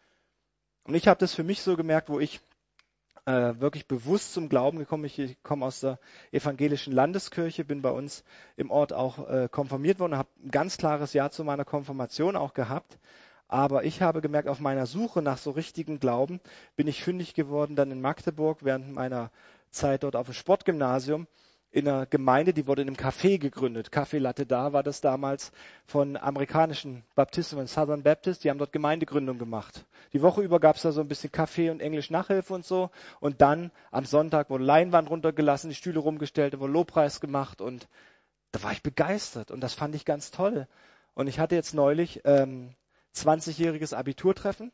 Speaker 1: Und ich habe das für mich so gemerkt, wo ich äh, wirklich bewusst zum Glauben gekommen bin. Ich, ich komme aus der evangelischen Landeskirche, bin bei uns im Ort auch äh, konfirmiert worden, habe ein ganz klares Ja zu meiner Konfirmation auch gehabt. Aber ich habe gemerkt, auf meiner Suche nach so richtigen Glauben bin ich fündig geworden dann in Magdeburg während meiner Zeit dort auf dem Sportgymnasium in einer Gemeinde, die wurde in einem Café gegründet. Café Latte da war das damals von amerikanischen Baptisten, von Southern Baptist, die haben dort Gemeindegründung gemacht. Die Woche über gab es da so ein bisschen Kaffee und Englisch Nachhilfe und so. Und dann am Sonntag wurde Leinwand runtergelassen, die Stühle rumgestellt, da wurde Lobpreis gemacht und da war ich begeistert und das fand ich ganz toll. Und ich hatte jetzt neulich ähm, zwanzigjähriges Abiturtreffen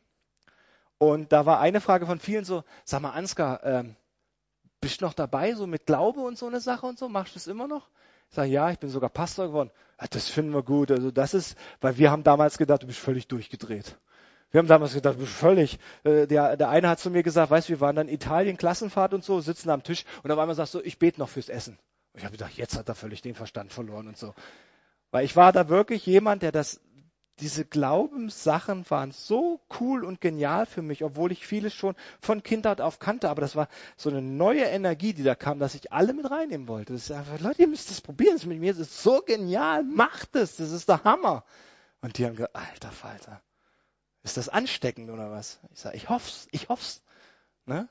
Speaker 1: und da war eine Frage von vielen so, sag mal Ansgar, ähm, bist du noch dabei, so mit Glaube und so eine Sache und so, machst du das immer noch? Ich sage, ja, ich bin sogar Pastor geworden. Ja, das finden wir gut, also das ist, weil wir haben damals gedacht, du bist völlig durchgedreht. Wir haben damals gedacht, du bist völlig, äh, der, der eine hat zu mir gesagt, weißt du, wir waren dann in Italien, Klassenfahrt und so, sitzen am Tisch und auf einmal sagst du, ich bete noch fürs Essen. Und ich habe gedacht, jetzt hat er völlig den Verstand verloren und so. Weil ich war da wirklich jemand, der das diese Glaubenssachen waren so cool und genial für mich, obwohl ich vieles schon von Kindheit auf kannte. Aber das war so eine neue Energie, die da kam, dass ich alle mit reinnehmen wollte. Das ist einfach, Leute, ihr müsst das probieren. Das mit mir das ist so genial. Macht es. Das ist der Hammer. Und die haben gesagt, alter Falter, ist das ansteckend oder was? Ich sage, ich hoff's. Ich hoff's. Ne?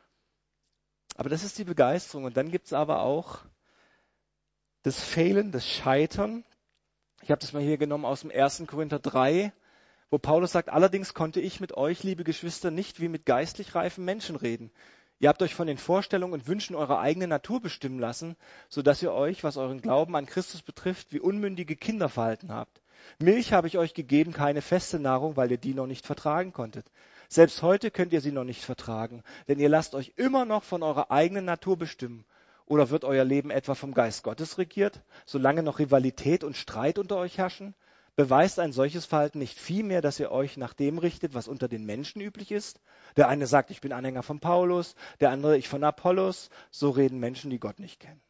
Speaker 1: Aber das ist die Begeisterung. Und dann gibt's aber auch das Fehlen, das Scheitern. Ich habe das mal hier genommen aus dem ersten Korinther drei, wo Paulus sagt, allerdings konnte ich mit euch, liebe Geschwister, nicht wie mit geistlich reifen Menschen reden. Ihr habt euch von den Vorstellungen und Wünschen eurer eigenen Natur bestimmen lassen, sodass ihr euch, was euren Glauben an Christus betrifft, wie unmündige Kinder verhalten habt. Milch habe ich euch gegeben, keine feste Nahrung, weil ihr die noch nicht vertragen konntet. Selbst heute könnt ihr sie noch nicht vertragen, denn ihr lasst euch immer noch von eurer eigenen Natur bestimmen. Oder wird euer Leben etwa vom Geist Gottes regiert, solange noch Rivalität und Streit unter euch herrschen? Beweist ein solches Verhalten nicht vielmehr, dass ihr euch nach dem richtet, was unter den Menschen üblich ist? Der eine sagt, ich bin Anhänger von Paulus, der andere, ich von Apollos. So reden Menschen, die Gott nicht kennen.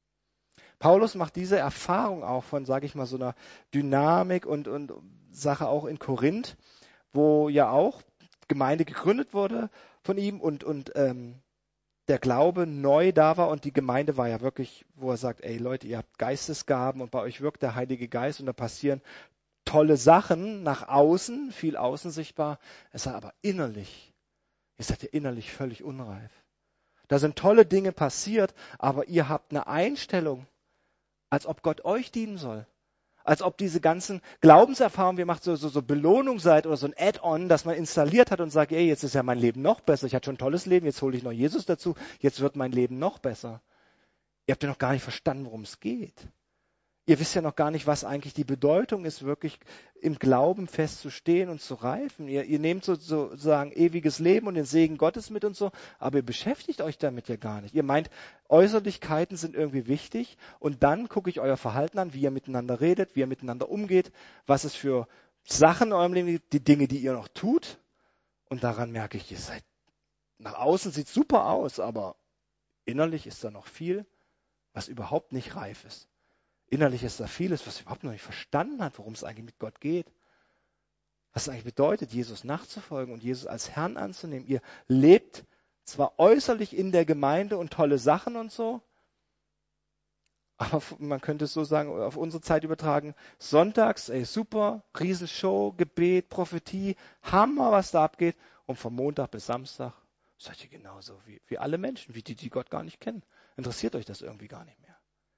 Speaker 1: Paulus macht diese Erfahrung auch von, sage ich mal, so einer Dynamik und, und Sache auch in Korinth, wo ja auch Gemeinde gegründet wurde von ihm und, und ähm, der Glaube neu da war und die Gemeinde war ja wirklich, wo er sagt, ey Leute, ihr habt Geistesgaben und bei euch wirkt der Heilige Geist und da passieren tolle Sachen nach außen, viel außen sichtbar. Es sei aber innerlich, ihr seid ja innerlich völlig unreif. Da sind tolle Dinge passiert, aber ihr habt eine Einstellung, als ob Gott euch dienen soll. Als ob diese ganzen Glaubenserfahrungen, wir machen so, so, so Belohnung seid oder so ein Add-on, das man installiert hat und sagt, ey, jetzt ist ja mein Leben noch besser. Ich hatte schon ein tolles Leben, jetzt hole ich noch Jesus dazu, jetzt wird mein Leben noch besser. Ihr habt ja noch gar nicht verstanden, worum es geht. Ihr wisst ja noch gar nicht, was eigentlich die Bedeutung ist, wirklich im Glauben festzustehen und zu reifen. Ihr, ihr nehmt so- sozusagen ewiges Leben und den Segen Gottes mit und so, aber ihr beschäftigt euch damit ja gar nicht. Ihr meint, Äußerlichkeiten sind irgendwie wichtig und dann gucke ich euer Verhalten an, wie ihr miteinander redet, wie ihr miteinander umgeht, was es für Sachen in eurem Leben gibt, die Dinge, die ihr noch tut. Und daran merke ich, ihr seid, nach außen sieht super aus, aber innerlich ist da noch viel, was überhaupt nicht reif ist. Innerlich ist da vieles, was überhaupt noch nicht verstanden hat, worum es eigentlich mit Gott geht. Was es eigentlich bedeutet, Jesus nachzufolgen und Jesus als Herrn anzunehmen. Ihr lebt zwar äußerlich in der Gemeinde und tolle Sachen und so, aber man könnte es so sagen, auf unsere Zeit übertragen, sonntags, ey super, Riesenshow, Gebet, Prophetie, Hammer, was da abgeht. Und von Montag bis Samstag seid ihr genauso wie, wie alle Menschen, wie die, die Gott gar nicht kennen. Interessiert euch das irgendwie gar nicht mehr.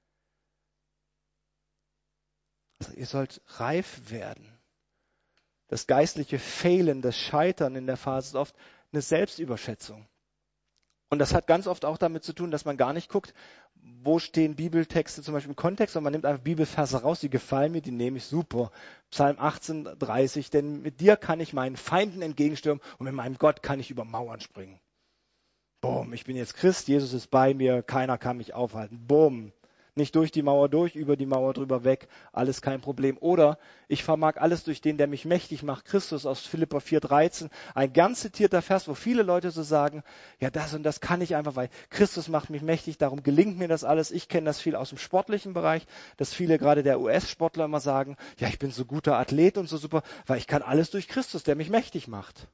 Speaker 1: Also ihr sollt reif werden. Das geistliche Fehlen, das Scheitern in der Phase ist oft eine Selbstüberschätzung. Und das hat ganz oft auch damit zu tun, dass man gar nicht guckt, wo stehen Bibeltexte zum Beispiel im Kontext, sondern man nimmt einfach Bibelverse raus, die gefallen mir, die nehme ich super. Psalm achtzehn, dreißig, denn mit dir kann ich meinen Feinden entgegenstürmen und mit meinem Gott kann ich über Mauern springen. Boom, ich bin jetzt Christ, Jesus ist bei mir, keiner kann mich aufhalten. Boom. Nicht durch die Mauer durch, über die Mauer drüber weg, alles kein Problem. Oder ich vermag alles durch den, der mich mächtig macht, Christus aus Philipper vier dreizehn. Ein ganz zitierter Vers, wo viele Leute so sagen, ja das und das kann ich einfach, weil Christus macht mich mächtig, darum gelingt mir das alles. Ich kenne das viel aus dem sportlichen Bereich, dass viele gerade der U S-Sportler immer sagen, ja ich bin so guter Athlet und so super, weil ich kann alles durch Christus, der mich mächtig macht.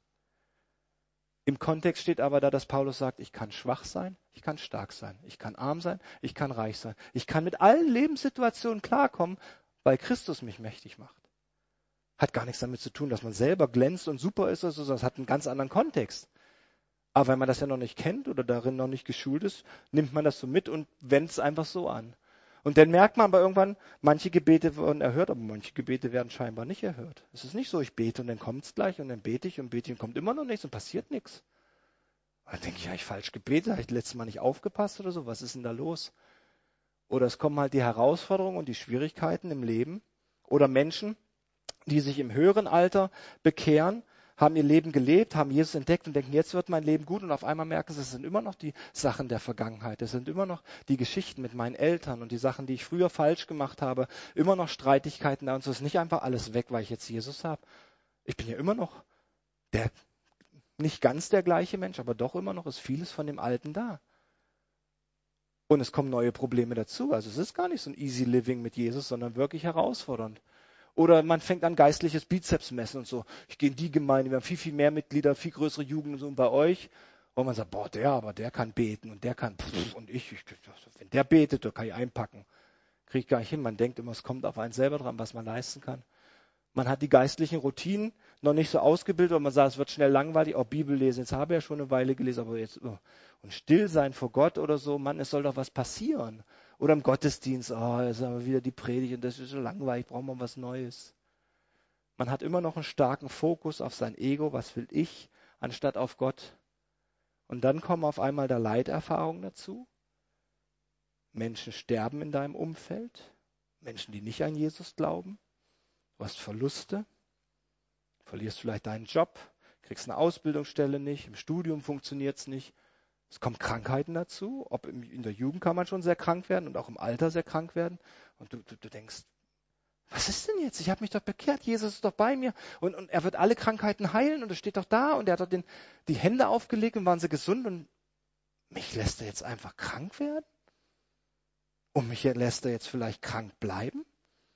Speaker 1: Im Kontext steht aber da, dass Paulus sagt, ich kann schwach sein, ich kann stark sein, ich kann arm sein, ich kann reich sein. Ich kann mit allen Lebenssituationen klarkommen, weil Christus mich mächtig macht. Hat gar nichts damit zu tun, dass man selber glänzt und super ist, oder so, sondern es hat einen ganz anderen Kontext. Aber wenn man das ja noch nicht kennt oder darin noch nicht geschult ist, nimmt man das so mit und wendet es einfach so an. Und dann merkt man aber irgendwann, manche Gebete werden erhört, aber manche Gebete werden scheinbar nicht erhört. Es ist nicht so, ich bete und dann kommt es gleich und dann bete ich und bete und kommt immer noch nichts und passiert nichts. Und dann denke ich, habe ich falsch gebetet, habe ich letztes Mal nicht aufgepasst oder so, was ist denn da los? Oder es kommen halt die Herausforderungen und die Schwierigkeiten im Leben. Oder Menschen, die sich im höheren Alter bekehren, haben ihr Leben gelebt, haben Jesus entdeckt und denken, jetzt wird mein Leben gut und auf einmal merken sie, es sind immer noch die Sachen der Vergangenheit, es sind immer noch die Geschichten mit meinen Eltern und die Sachen, die ich früher falsch gemacht habe, immer noch Streitigkeiten da und so ist nicht einfach alles weg, weil ich jetzt Jesus habe. Ich bin ja immer noch der, nicht ganz der gleiche Mensch, aber doch immer noch ist vieles von dem Alten da. Und es kommen neue Probleme dazu. Also es ist gar nicht so ein easy living mit Jesus, sondern wirklich herausfordernd. Oder man fängt an geistliches Bizepsmessen und so. Ich gehe in die Gemeinde, wir haben viel, viel mehr Mitglieder, viel größere Jugend und so und bei euch. Und man sagt, boah, der aber, der kann beten und der kann, pff, und ich, ich, wenn der betet, da kann ich einpacken. Kriege ich gar nicht hin. Man denkt immer, es kommt auf einen selber dran, was man leisten kann. Man hat die geistlichen Routinen noch nicht so ausgebildet, weil man sagt, es wird schnell langweilig, auch Bibel lesen. Jetzt habe ich ja schon eine Weile gelesen, aber jetzt, oh. Und still sein vor Gott oder so, Mann, es soll doch was passieren. Oder im Gottesdienst, oh, jetzt haben wir wieder die Predigt und das ist so langweilig, brauchen wir was Neues. Man hat immer noch einen starken Fokus auf sein Ego, was will ich, anstatt auf Gott. Und dann kommen auf einmal da Leiterfahrungen dazu. Menschen sterben in deinem Umfeld. Menschen, die nicht an Jesus glauben. Du hast Verluste. Du verlierst vielleicht deinen Job. Kriegst eine Ausbildungsstelle nicht. Im Studium funktioniert es nicht. Es kommen Krankheiten dazu. Ob in der Jugend kann man schon sehr krank werden und auch im Alter sehr krank werden. Und du, du, du denkst, was ist denn jetzt? Ich habe mich doch bekehrt. Jesus ist doch bei mir. Und, und er wird alle Krankheiten heilen. Und er steht doch da. Und er hat doch den, die Hände aufgelegt und waren sie gesund. Und mich lässt er jetzt einfach krank werden? Und mich lässt er jetzt vielleicht krank bleiben?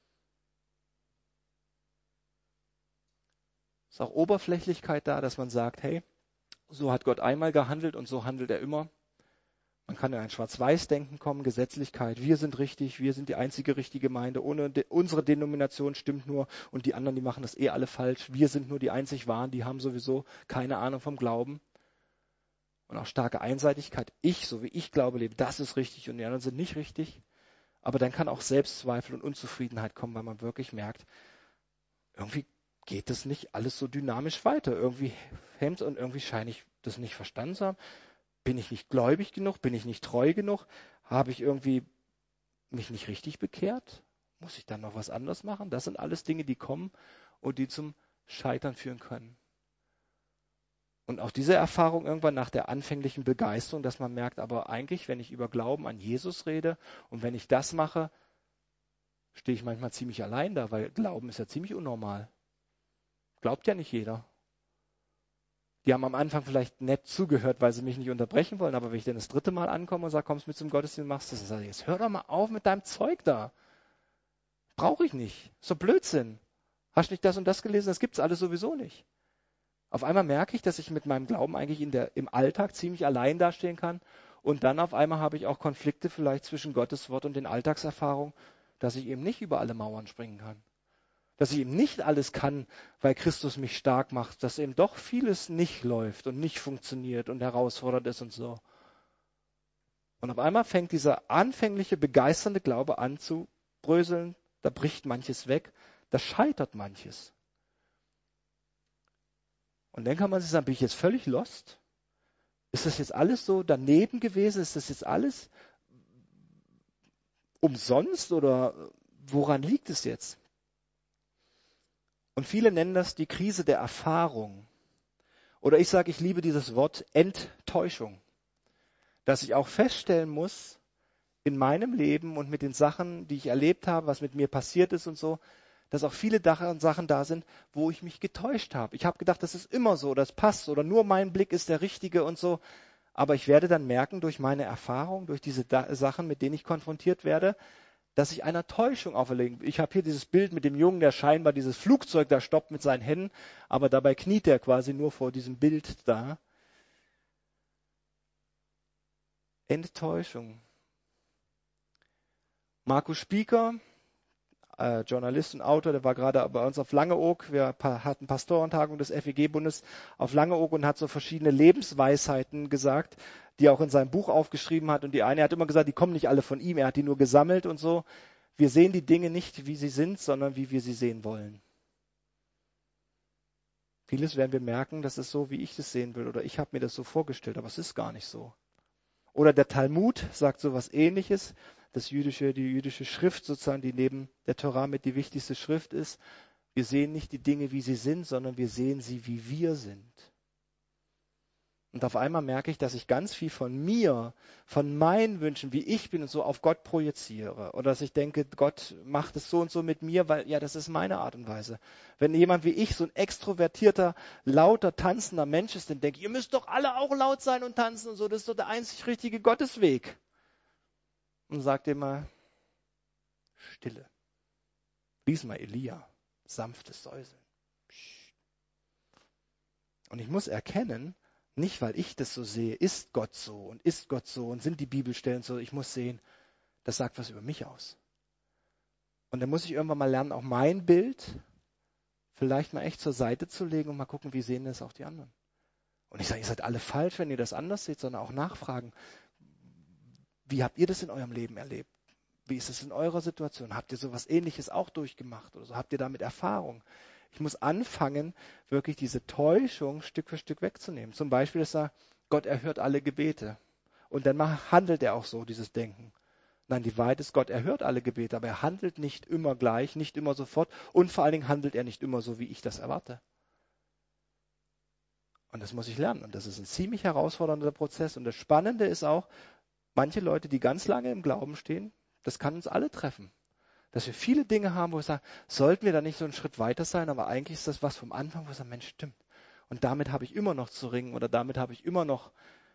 Speaker 1: Ist auch Oberflächlichkeit da, dass man sagt, hey, so hat Gott einmal gehandelt und so handelt er immer. Man kann in ein Schwarz-Weiß-Denken kommen, Gesetzlichkeit. Wir sind richtig, wir sind die einzige richtige Gemeinde. Ohne de- unsere Denomination stimmt nur und die anderen, die machen das eh alle falsch. Wir sind nur die einzig Wahren, die haben sowieso keine Ahnung vom Glauben. Und auch starke Einseitigkeit. Ich, so wie ich glaube, lebe, das ist richtig und die anderen sind nicht richtig. Aber dann kann auch Selbstzweifel und Unzufriedenheit kommen, weil man wirklich merkt, irgendwie geht das nicht alles so dynamisch weiter. Irgendwie hemmt und irgendwie scheine ich das nicht verstanden zu haben. Bin ich nicht gläubig genug? Bin ich nicht treu genug? Habe ich irgendwie mich nicht richtig bekehrt? Muss ich dann noch was anderes machen? Das sind alles Dinge, die kommen und die zum Scheitern führen können. Und auch diese Erfahrung irgendwann nach der anfänglichen Begeisterung, dass man merkt, aber eigentlich, wenn ich über Glauben an Jesus rede und wenn ich das mache, stehe ich manchmal ziemlich allein da, weil Glauben ist ja ziemlich unnormal. Glaubt ja nicht jeder. Die haben am Anfang vielleicht nett zugehört, weil sie mich nicht unterbrechen wollen, aber wenn ich dann das dritte Mal ankomme und sage, kommst mit zum Gottesdienst, machst du das, dann sage ich, jetzt hör doch mal auf mit deinem Zeug da. Brauche ich nicht. So Blödsinn. Hast nicht das und das gelesen? Das gibt's alles sowieso nicht. Auf einmal merke ich, dass ich mit meinem Glauben eigentlich in der, im Alltag ziemlich allein dastehen kann. Und dann auf einmal habe ich auch Konflikte vielleicht zwischen Gottes Wort und den Alltagserfahrungen, dass ich eben nicht über alle Mauern springen kann. Dass ich eben nicht alles kann, weil Christus mich stark macht. Dass eben doch vieles nicht läuft und nicht funktioniert und herausfordernd ist und so. Und auf einmal fängt dieser anfängliche, begeisternde Glaube an zu bröseln. Da bricht manches weg. Da scheitert manches. Und dann kann man sich sagen, bin ich jetzt völlig lost? Ist das jetzt alles so daneben gewesen? Ist das jetzt alles umsonst oder woran liegt es jetzt? Und viele nennen das die Krise der Erfahrung. Oder ich sage, ich liebe dieses Wort Enttäuschung. Dass ich auch feststellen muss, in meinem Leben und mit den Sachen, die ich erlebt habe, was mit mir passiert ist und so, dass auch viele Sachen da sind, wo ich mich getäuscht habe. Ich habe gedacht, das ist immer so, das passt oder nur mein Blick ist der richtige und so. Aber ich werde dann merken, durch meine Erfahrung, durch diese da- Sachen, mit denen ich konfrontiert werde, dass ich einer Täuschung auferlegen. Ich habe hier dieses Bild mit dem Jungen, der scheinbar dieses Flugzeug da stoppt mit seinen Händen, aber dabei kniet er quasi nur vor diesem Bild da. Enttäuschung. Markus Spieker, äh, Journalist und Autor, der war gerade bei uns auf Langeoog. Wir hatten Pastorentagung des F E G-Bundes auf Langeoog und hat so verschiedene Lebensweisheiten gesagt, die er auch in seinem Buch aufgeschrieben hat. Und die eine, er hat immer gesagt, die kommen nicht alle von ihm, er hat die nur gesammelt und so. Wir sehen die Dinge nicht, wie sie sind, sondern wie wir sie sehen wollen. Vieles werden wir merken, das ist so, wie ich das sehen will oder ich habe mir das so vorgestellt, aber es ist gar nicht so. Oder der Talmud sagt so was Ähnliches, das jüdische, die jüdische Schrift sozusagen, die neben der Torah mit die wichtigste Schrift ist. Wir sehen nicht die Dinge, wie sie sind, sondern wir sehen sie, wie wir sind. Und auf einmal merke ich, dass ich ganz viel von mir, von meinen Wünschen, wie ich bin und so auf Gott projiziere. Oder dass ich denke, Gott macht es so und so mit mir, weil ja, das ist meine Art und Weise. Wenn jemand wie ich so ein extrovertierter, lauter, tanzender Mensch ist, dann denke ich, ihr müsst doch alle auch laut sein und tanzen und so, das ist doch der einzig richtige Gottesweg. Und sagt immer, Stille. Lies mal Elia, sanftes Säuseln. Psst. Und ich muss erkennen, nicht weil ich das so sehe, ist Gott so und ist Gott so und sind die Bibelstellen so. Ich muss sehen, das sagt was über mich aus. Und dann muss ich irgendwann mal lernen, auch mein Bild vielleicht mal echt zur Seite zu legen und mal gucken, wie sehen das auch die anderen. Und ich sage, ihr seid alle falsch, wenn ihr das anders seht, sondern auch nachfragen, wie habt ihr das in eurem Leben erlebt? Wie ist es in eurer Situation? Habt ihr sowas Ähnliches auch durchgemacht oder so? Habt ihr damit Erfahrung? Ich muss anfangen, wirklich diese Täuschung Stück für Stück wegzunehmen. Zum Beispiel ist da Gott erhört alle Gebete. Und dann macht- handelt er auch so, dieses Denken. Nein, die Wahrheit ist, Gott erhört alle Gebete, aber er handelt nicht immer gleich, nicht immer sofort und vor allen Dingen handelt er nicht immer so, wie ich das erwarte. Und das muss ich lernen. Und das ist ein ziemlich herausfordernder Prozess. Und das Spannende ist auch, manche Leute, die ganz lange im Glauben stehen, das kann uns alle treffen. Dass wir viele Dinge haben, wo wir sagen, sollten wir da nicht so einen Schritt weiter sein, aber eigentlich ist das was vom Anfang, wo wir sagen, Mensch, stimmt. Und damit habe ich immer noch zu ringen oder damit habe ich immer noch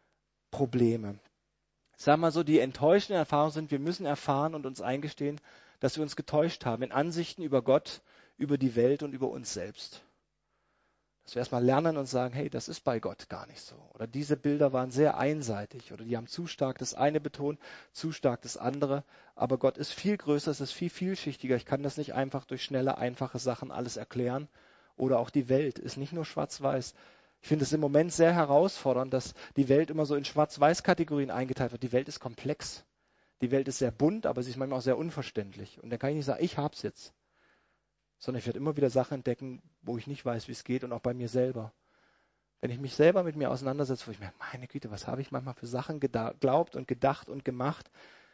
Speaker 1: Probleme. Sag mal so, die enttäuschenden Erfahrungen sind, wir müssen erfahren und uns eingestehen, dass wir uns getäuscht haben in Ansichten über Gott, über die Welt und über uns selbst. Dass wir erstmal lernen und sagen, hey, das ist bei Gott gar nicht so. Oder diese Bilder waren sehr einseitig oder die haben zu stark das eine betont, zu stark das andere. Aber Gott ist viel größer, es ist viel vielschichtiger. Ich kann das nicht einfach durch schnelle, einfache Sachen alles erklären. Oder auch die Welt ist nicht nur schwarz-weiß. Ich finde es im Moment sehr herausfordernd, dass die Welt immer so in Schwarz-Weiß-Kategorien eingeteilt wird. Die Welt ist komplex. Die Welt ist sehr bunt, aber sie ist manchmal auch sehr unverständlich. Und dann kann ich nicht sagen, ich hab's jetzt. Sondern ich werde immer wieder Sachen entdecken, wo ich nicht weiß, wie es geht und auch bei mir selber. Wenn ich mich selber mit mir auseinandersetze, wo ich merke, meine Güte, was habe ich manchmal für Sachen geglaubt und gedacht und gemacht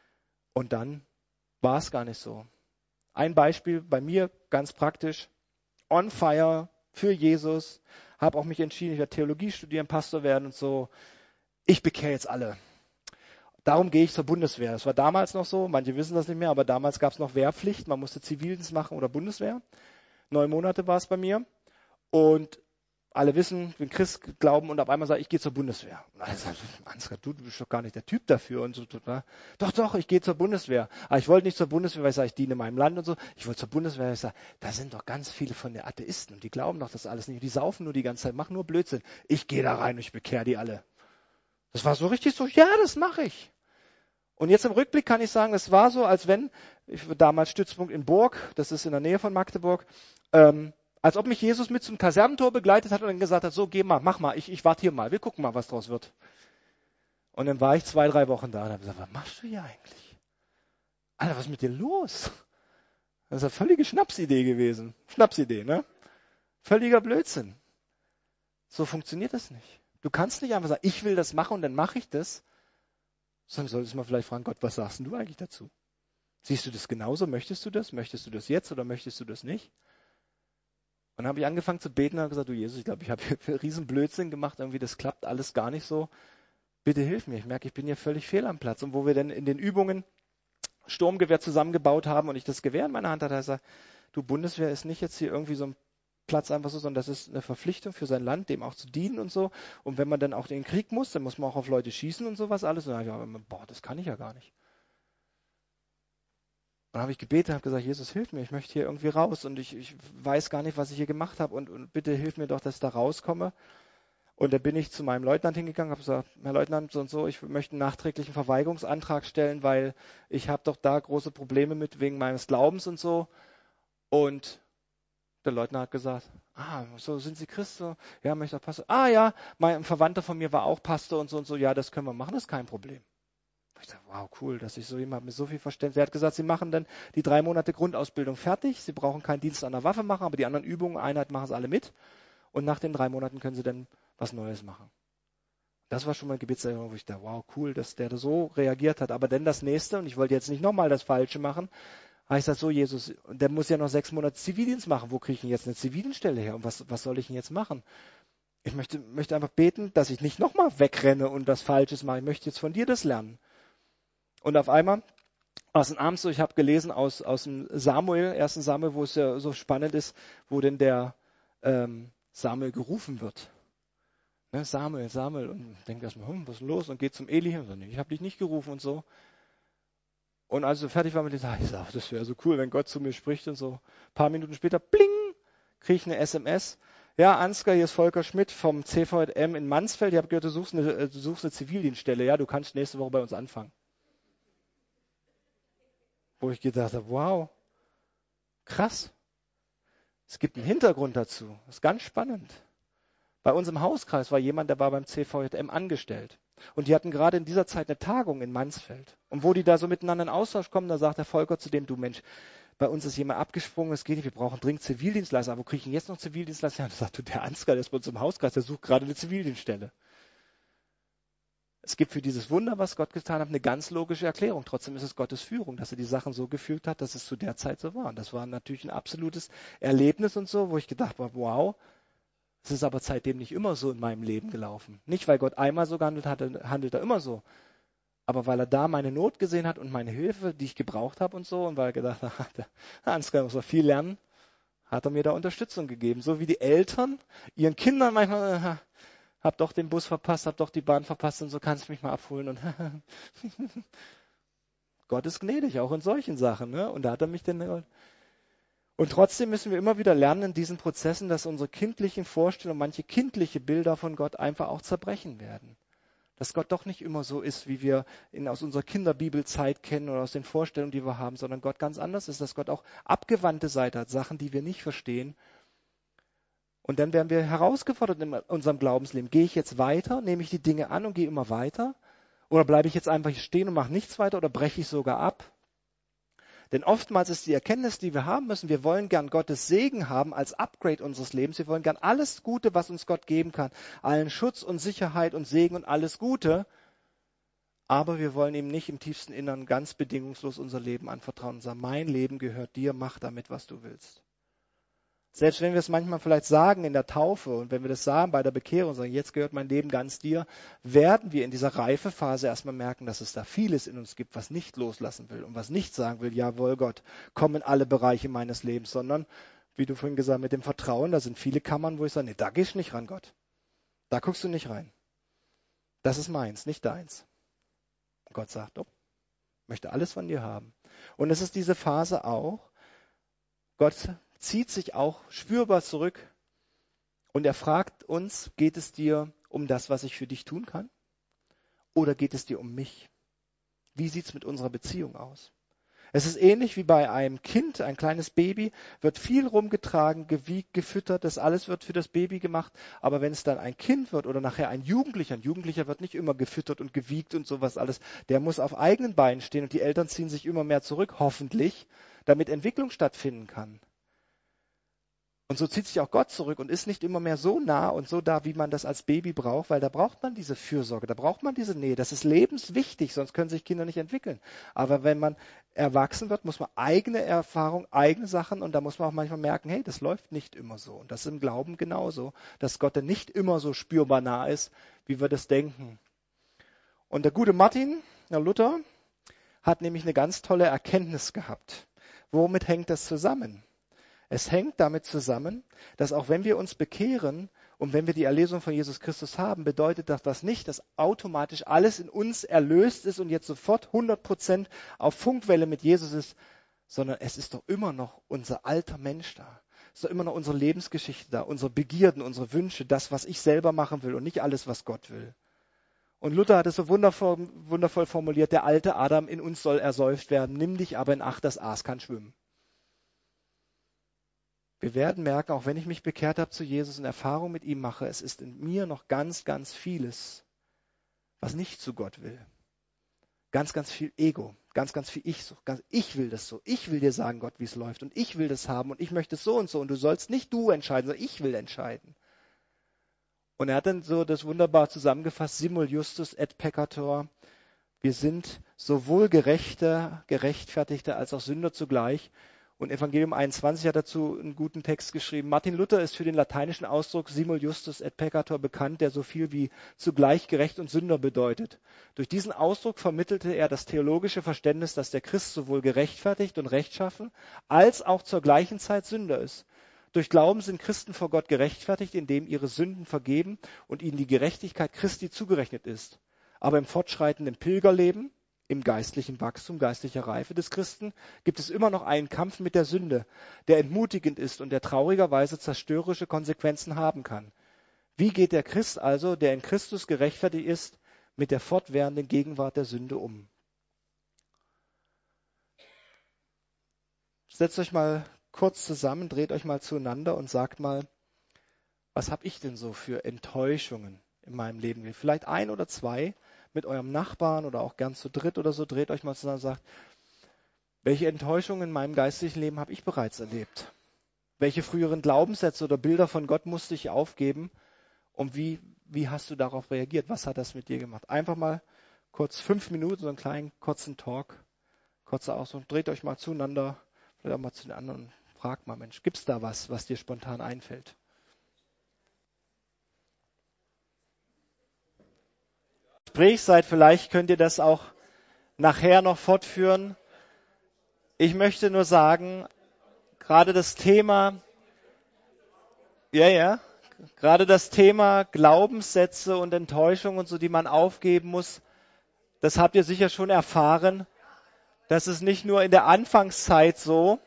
Speaker 1: und dann war es gar nicht so. Ein Beispiel bei mir, ganz praktisch, on fire für Jesus, habe auch mich entschieden, ich werde Theologie studieren, Pastor werden und so. Ich bekehre jetzt alle. Darum gehe ich zur Bundeswehr. Das war damals noch so, manche wissen das nicht mehr, aber damals gab es noch Wehrpflicht. Man musste Zivildienst machen oder Bundeswehr. Neun Monate war es bei mir. Und alle wissen, ich bin Christ, glauben und auf einmal sage ich, ich gehe zur Bundeswehr. Und alle sagen, Ansgar, du, du bist doch gar nicht der Typ dafür. Und so, ne? Doch, doch, ich gehe zur Bundeswehr. Aber ich wollte nicht zur Bundeswehr, weil ich sage, ich diene meinem Land und so. Ich wollte zur Bundeswehr, weil ich sage, da sind doch ganz viele von den Atheisten und die glauben doch das alles nicht. Die saufen nur die ganze Zeit, machen nur Blödsinn. Ich gehe da rein und ich bekehre die alle. Das war so richtig so, ja, das mache ich. Und jetzt im Rückblick kann ich sagen, es war so, als wenn, ich war damals Stützpunkt in Burg, das ist in der Nähe von Magdeburg, ähm, als ob mich Jesus mit zum Kasernentor begleitet hat und dann gesagt hat, so, geh mal, mach mal, ich, ich warte hier mal, wir gucken mal, was draus wird. Und dann war ich zwei, drei Wochen da und habe gesagt, was machst du hier eigentlich? Alter, was ist mit dir los? Das ist eine völlige Schnapsidee gewesen. Schnapsidee, ne? Völliger Blödsinn. So funktioniert das nicht. Du kannst nicht einfach sagen, ich will das machen und dann mache ich das. Sondern solltest du mal vielleicht fragen, Gott, was sagst du eigentlich dazu? Siehst du das genauso? Möchtest du das? Möchtest du das jetzt oder möchtest du das nicht? Und dann habe ich angefangen zu beten und habe gesagt, du Jesus, ich glaube, ich habe hier einen riesen Blödsinn gemacht, irgendwie das klappt alles gar nicht so. Bitte hilf mir, ich merke, ich bin hier völlig fehl am Platz. Und wo wir dann in den Übungen Sturmgewehr zusammengebaut haben und ich das Gewehr in meiner Hand hatte, hat er gesagt, du, Bundeswehr ist nicht jetzt hier irgendwie so ein Platz einfach so, sondern das ist eine Verpflichtung für sein Land, dem auch zu dienen und so. Und wenn man dann auch in den Krieg muss, dann muss man auch auf Leute schießen und sowas alles. Und dann habe ich gesagt, boah, das kann ich ja gar nicht. Und dann habe ich gebetet, habe gesagt, Jesus, hilf mir, ich möchte hier irgendwie raus und ich, ich weiß gar nicht, was ich hier gemacht habe und, und bitte hilf mir doch, dass ich da rauskomme. Und dann bin ich zu meinem Leutnant hingegangen, habe gesagt, Herr Leutnant, so und so, ich möchte einen nachträglichen Verweigerungsantrag stellen, weil ich habe doch da große Probleme mit wegen meines Glaubens und so. Und der Leutnant hat gesagt, ah, so sind Sie Christ? So? Ja, möchte auch Pastor. Ah ja, mein Verwandter von mir war auch Pastor und so und so. Ja, das können wir machen, das ist kein Problem. Ich dachte, wow, cool, dass ich so jemand mit so viel Verständnis. Er hat gesagt, Sie machen dann die drei Monate Grundausbildung fertig. Sie brauchen keinen Dienst an der Waffe machen, aber die anderen Übungen, Einheit machen Sie alle mit. Und nach den drei Monaten können Sie dann was Neues machen. Das war schon mal ein Gebetserhörung, wo ich dachte, wow, cool, dass der so reagiert hat. Aber dann das nächste, und ich wollte jetzt nicht nochmal das Falsche machen, habe ich gesagt, so Jesus, der muss ja noch sechs Monate Zivildienst machen. Wo kriege ich denn jetzt eine Zivildienststelle her? Und was, was soll ich denn jetzt machen? Ich möchte, möchte einfach beten, dass ich nicht nochmal wegrenne und was Falsches mache. Ich möchte jetzt von dir das lernen. Und auf einmal war es abends so, ich habe gelesen aus, aus dem Samuel, ersten Samuel, wo es ja so spannend ist, wo denn der ähm, Samuel gerufen wird. Ne, Samuel, Samuel. Und denkt erstmal, hm, was ist denn los? Und geht zum Eli und sagt, nee, ich habe dich nicht gerufen und so. Und als ich fertig war mit dem Tag, ich sage, das wäre so cool, wenn Gott zu mir spricht und so. Ein paar Minuten später, bling, kriege ich eine S M S. Ja, Ansgar, hier ist Volker Schmidt vom C V J M in Mansfeld. Ich habe gehört, du suchst, eine, du suchst eine Zivildienststelle. Ja, du kannst nächste Woche bei uns anfangen. Wo ich gedacht habe, wow, krass. Es gibt einen Hintergrund dazu. Das ist ganz spannend. Bei uns im Hauskreis war jemand, der war beim C V J M angestellt. Und die hatten gerade in dieser Zeit eine Tagung in Mansfeld. Und wo die da so miteinander in Austausch kommen, da sagt der Volker zu dem, du Mensch, bei uns ist jemand abgesprungen, es geht nicht, wir brauchen dringend Zivildienstleister. Aber wo kriege ich denn jetzt noch Zivildienstleister? Ja, da sagt du, der Ansgar, der ist bei uns im Hauskreis, der sucht gerade eine Zivildienststelle. Es gibt für dieses Wunder, was Gott getan hat, eine ganz logische Erklärung. Trotzdem ist es Gottes Führung, dass er die Sachen so gefügt hat, dass es zu der Zeit so war. Und das war natürlich ein absolutes Erlebnis und so, wo ich gedacht habe, wow, es ist aber seitdem nicht immer so in meinem Leben gelaufen. Nicht, weil Gott einmal so gehandelt hat, handelt er immer so. Aber weil er da meine Not gesehen hat und meine Hilfe, die ich gebraucht habe und so, und weil er gedacht hat, der Hans kann so viel lernen, hat er mir da Unterstützung gegeben. So wie die Eltern ihren Kindern manchmal, hab doch den Bus verpasst, hab doch die Bahn verpasst und so kannst du mich mal abholen. Und Gott ist gnädig, auch in solchen Sachen. Ne? Und da hat er mich dann. Und trotzdem müssen wir immer wieder lernen in diesen Prozessen, dass unsere kindlichen Vorstellungen, manche kindliche Bilder von Gott einfach auch zerbrechen werden. Dass Gott doch nicht immer so ist, wie wir ihn aus unserer Kinderbibelzeit kennen oder aus den Vorstellungen, die wir haben, sondern Gott ganz anders ist, dass Gott auch abgewandte Seite hat, Sachen, die wir nicht verstehen. Und dann werden wir herausgefordert in unserem Glaubensleben. Gehe ich jetzt weiter, nehme ich die Dinge an und gehe immer weiter? Oder bleibe ich jetzt einfach hier stehen und mache nichts weiter oder breche ich sogar ab? Denn oftmals ist die Erkenntnis, die wir haben müssen, wir wollen gern Gottes Segen haben als Upgrade unseres Lebens. Wir wollen gern alles Gute, was uns Gott geben kann. Allen Schutz und Sicherheit und Segen und alles Gute. Aber wir wollen ihm nicht im tiefsten Innern ganz bedingungslos unser Leben anvertrauen und sagen, mein Leben gehört dir, mach damit, was du willst. Selbst wenn wir es manchmal vielleicht sagen in der Taufe und wenn wir das sagen bei der Bekehrung, sagen, jetzt gehört mein Leben ganz dir, werden wir in dieser Reifephase erstmal merken, dass es da vieles in uns gibt, was nicht loslassen will und was nicht sagen will, jawohl Gott, komm in alle Bereiche meines Lebens, sondern, wie du vorhin gesagt hast, mit dem Vertrauen, da sind viele Kammern, wo ich sage, nee, da gehst du nicht ran, Gott. Da guckst du nicht rein. Das ist meins, nicht deins. Und Gott sagt, oh, ich möchte alles von dir haben. Und es ist diese Phase auch, Gott zieht sich auch spürbar zurück und er fragt uns, geht es dir um das, was ich für dich tun kann? Oder geht es dir um mich? Wie sieht es mit unserer Beziehung aus? Es ist ähnlich wie bei einem Kind, ein kleines Baby, wird viel rumgetragen, gewiegt, gefüttert, das alles wird für das Baby gemacht. Aber wenn es dann ein Kind wird oder nachher ein Jugendlicher, ein Jugendlicher wird nicht immer gefüttert und gewiegt und sowas alles. Der muss auf eigenen Beinen stehen und die Eltern ziehen sich immer mehr zurück, hoffentlich, damit Entwicklung stattfinden kann. Und so zieht sich auch Gott zurück und ist nicht immer mehr so nah und so da, wie man das als Baby braucht, weil da braucht man diese Fürsorge, da braucht man diese Nähe. Das ist lebenswichtig, sonst können sich Kinder nicht entwickeln. Aber wenn man erwachsen wird, muss man eigene Erfahrung, eigene Sachen und da muss man auch manchmal merken, hey, das läuft nicht immer so. Und das ist im Glauben genauso, dass Gott dann nicht immer so spürbar nah ist, wie wir das denken. Und der gute Martin, der Luther, hat nämlich eine ganz tolle Erkenntnis gehabt. Womit hängt das zusammen? Es hängt damit zusammen, dass auch wenn wir uns bekehren und wenn wir die Erlösung von Jesus Christus haben, bedeutet das das nicht, dass automatisch alles in uns erlöst ist und jetzt sofort hundert Prozent auf Funkwelle mit Jesus ist, sondern es ist doch immer noch unser alter Mensch da. Es ist doch immer noch unsere Lebensgeschichte da, unsere Begierden, unsere Wünsche, das, was ich selber machen will und nicht alles, was Gott will. Und Luther hat es so wundervoll, wundervoll formuliert, der alte Adam in uns soll ersäuft werden, nimm dich aber in Acht, das Aas kann schwimmen. Wir werden merken, auch wenn ich mich bekehrt habe zu Jesus und Erfahrung mit ihm mache, es ist in mir noch ganz, ganz vieles, was nicht zu Gott will. Ganz, ganz viel Ego, ganz, ganz viel Ich. Ganz, ich will das so. Ich will dir sagen, Gott, wie es läuft. Und ich will das haben und ich möchte es so und so. Und du sollst nicht du entscheiden, sondern ich will entscheiden. Und er hat dann so das wunderbar zusammengefasst, simul justus et peccator. Wir sind sowohl Gerechte, Gerechtfertigte als auch Sünder zugleich. Und Evangelium einundzwanzig hat dazu einen guten Text geschrieben. Martin Luther ist für den lateinischen Ausdruck simul justus et peccator bekannt, der so viel wie zugleich gerecht und Sünder bedeutet. Durch diesen Ausdruck vermittelte er das theologische Verständnis, dass der Christ sowohl gerechtfertigt und rechtschaffen, als auch zur gleichen Zeit Sünder ist. Durch Glauben sind Christen vor Gott gerechtfertigt, indem ihre Sünden vergeben und ihnen die Gerechtigkeit Christi zugerechnet ist. Aber im fortschreitenden Pilgerleben, im geistlichen Wachstum, geistlicher Reife des Christen, gibt es immer noch einen Kampf mit der Sünde, der entmutigend ist und der traurigerweise zerstörerische Konsequenzen haben kann. Wie geht der Christ also, der in Christus gerechtfertigt ist, mit der fortwährenden Gegenwart der Sünde um? Setzt euch mal kurz zusammen, dreht euch mal zueinander und sagt mal, was habe ich denn so für Enttäuschungen in meinem Leben? Vielleicht ein oder zwei mit eurem Nachbarn oder auch gern zu dritt oder so, dreht euch mal zusammen und sagt, welche Enttäuschungen in meinem geistlichen Leben habe ich bereits erlebt? Welche früheren Glaubenssätze oder Bilder von Gott musste ich aufgeben, Und wie, wie hast du darauf reagiert? Was hat das mit dir gemacht? Einfach mal kurz fünf Minuten, so einen kleinen, kurzen Talk, kurzer Ausdruck. Dreht euch mal zueinander, vielleicht auch mal zu den anderen. Frag mal, Mensch, gibt's da was, was dir spontan einfällt? Gespräch seid, vielleicht könnt ihr das auch nachher noch fortführen. Ich möchte nur sagen, gerade das Thema, ja, ja, gerade das Thema Glaubenssätze und Enttäuschung und so, die man aufgeben muss, das habt ihr sicher schon erfahren. Das ist nicht nur in der Anfangszeit so,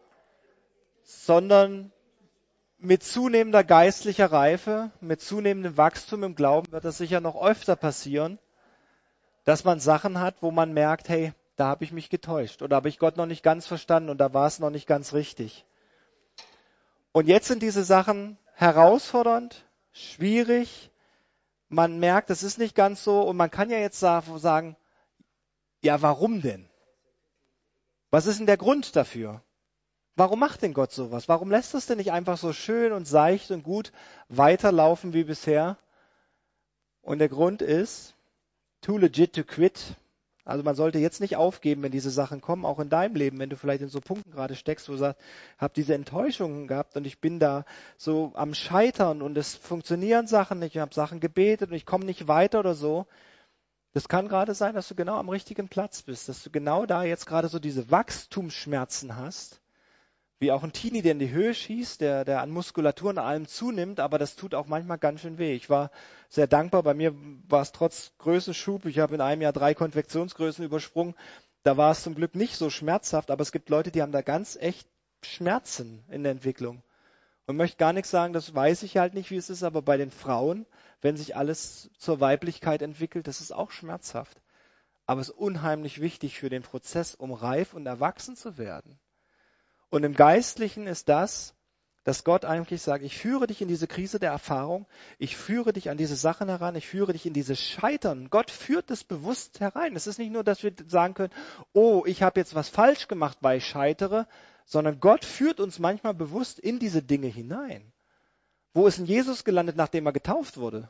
Speaker 1: sondern mit zunehmender geistlicher Reife, mit zunehmendem Wachstum im Glauben wird das sicher noch öfter passieren, dass man Sachen hat, wo man merkt, hey, da habe ich mich getäuscht oder habe ich Gott noch nicht ganz verstanden und da war es noch nicht ganz richtig. Und jetzt sind diese Sachen herausfordernd, schwierig. Man merkt, es ist nicht ganz so und man kann ja jetzt sagen, ja, warum denn? Was ist denn der Grund dafür? Warum macht denn Gott sowas? Warum lässt es denn nicht einfach so schön und seicht und gut weiterlaufen wie bisher? Und der Grund ist, too legit to quit. Also man sollte jetzt nicht aufgeben, wenn diese Sachen kommen, auch in deinem Leben, wenn du vielleicht in so Punkten gerade steckst, wo du sagst, ich habe diese Enttäuschungen gehabt und ich bin da so am Scheitern und es funktionieren Sachen nicht, ich habe Sachen gebetet und ich komme nicht weiter oder so. Das kann gerade sein, dass du genau am richtigen Platz bist, dass du genau da jetzt gerade so diese Wachstumsschmerzen hast. Wie auch ein Teenie, der in die Höhe schießt, der, der an Muskulatur und allem zunimmt, aber das tut auch manchmal ganz schön weh. Ich war sehr dankbar, bei mir war es trotz Größenschub, ich habe in einem Jahr drei Konfektionsgrößen übersprungen, da war es zum Glück nicht so schmerzhaft, aber es gibt Leute, die haben da ganz echt Schmerzen in der Entwicklung. Und möchte gar nichts sagen, das weiß ich halt nicht, wie es ist, aber bei den Frauen, wenn sich alles zur Weiblichkeit entwickelt, das ist auch schmerzhaft. Aber es ist unheimlich wichtig für den Prozess, um reif und erwachsen zu werden. Und im Geistlichen ist das, dass Gott eigentlich sagt, ich führe dich in diese Krise der Erfahrung, ich führe dich an diese Sachen heran, ich führe dich in dieses Scheitern. Gott führt es bewusst herein. Es ist nicht nur, dass wir sagen können, oh, ich habe jetzt was falsch gemacht, weil ich scheitere, sondern Gott führt uns manchmal bewusst in diese Dinge hinein. Wo ist denn Jesus gelandet, nachdem er getauft wurde?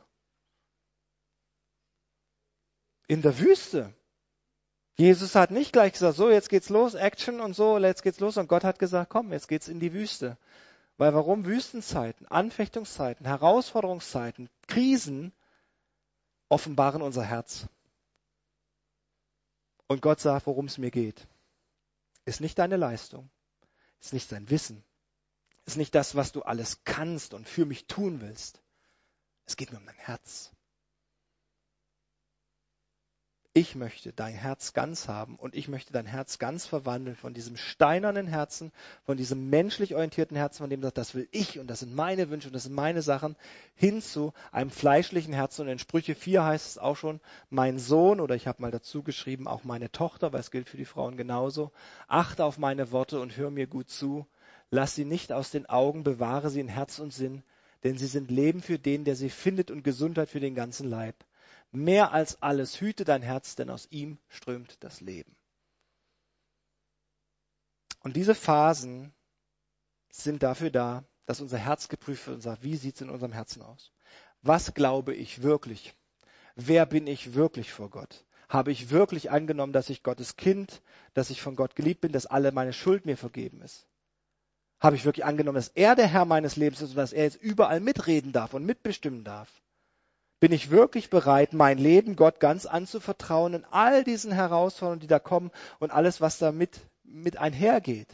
Speaker 1: In der Wüste. Jesus hat nicht gleich gesagt, so, jetzt geht's los, Action und so, jetzt geht's los. Und Gott hat gesagt, komm, jetzt geht's in die Wüste. Weil warum? Wüstenzeiten, Anfechtungszeiten, Herausforderungszeiten, Krisen offenbaren unser Herz. Und Gott sagt, worum es mir geht. Ist nicht deine Leistung, ist nicht dein Wissen, ist nicht das, was du alles kannst und für mich tun willst. Es geht mir um dein Herz. Ich möchte dein Herz ganz haben und ich möchte dein Herz ganz verwandeln von diesem steinernen Herzen, von diesem menschlich orientierten Herzen, von dem sagt, das will ich und das sind meine Wünsche und das sind meine Sachen, hin zu einem fleischlichen Herzen. Und in Sprüche vier heißt es auch schon, mein Sohn, oder ich habe mal dazu geschrieben, auch meine Tochter, weil es gilt für die Frauen genauso, achte auf meine Worte und hör mir gut zu, lass sie nicht aus den Augen, bewahre sie in Herz und Sinn, denn sie sind Leben für den, der sie findet und Gesundheit für den ganzen Leib. Mehr als alles hüte dein Herz, denn aus ihm strömt das Leben. Und diese Phasen sind dafür da, dass unser Herz geprüft wird und sagt, wie sieht es in unserem Herzen aus? Was glaube ich wirklich? Wer bin ich wirklich vor Gott? Habe ich wirklich angenommen, dass ich Gottes Kind, dass ich von Gott geliebt bin, dass alle meine Schuld mir vergeben ist? Habe ich wirklich angenommen, dass er der Herr meines Lebens ist und dass er jetzt überall mitreden darf und mitbestimmen darf? Bin ich wirklich bereit, mein Leben Gott ganz anzuvertrauen in all diesen Herausforderungen, die da kommen und alles, was damit mit einhergeht?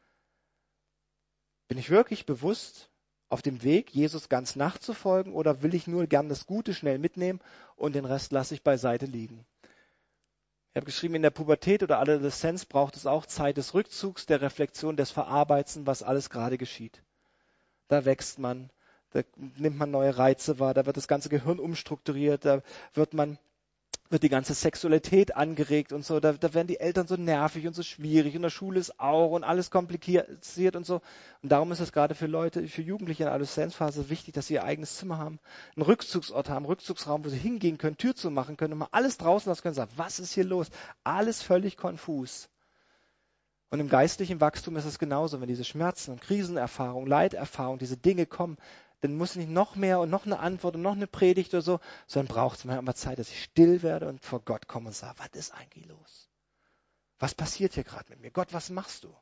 Speaker 1: Bin ich wirklich bewusst auf dem Weg, Jesus ganz nachzufolgen, oder will ich nur gern das Gute schnell mitnehmen und den Rest lasse ich beiseite liegen? Ich habe geschrieben, in der Pubertät oder Adoleszenz braucht es auch Zeit des Rückzugs, der Reflexion, des Verarbeitens, was alles gerade geschieht. Da wächst man. Da nimmt man neue Reize wahr, da wird das ganze Gehirn umstrukturiert, da wird man, wird die ganze Sexualität angeregt und so, da, da werden die Eltern so nervig und so schwierig und in der Schule ist auch und alles kompliziert und so. Und darum ist es gerade für Leute, für Jugendliche in der Adoleszenzphase wichtig, dass sie ihr eigenes Zimmer haben, einen Rückzugsort haben, einen Rückzugsraum, wo sie hingehen können, Tür zu machen können und mal alles draußen lassen können, sagen, was ist hier los? Alles völlig konfus. Und im geistlichen Wachstum ist es genauso, wenn diese Schmerzen und Krisenerfahrungen, Leiterfahrungen, diese Dinge kommen, Dann muss nicht noch mehr und noch eine Antwort und noch eine Predigt oder so, sondern braucht es manchmal Zeit, dass ich still werde und vor Gott komme und sage, was ist eigentlich los? Was passiert hier gerade mit mir? Gott, was machst du?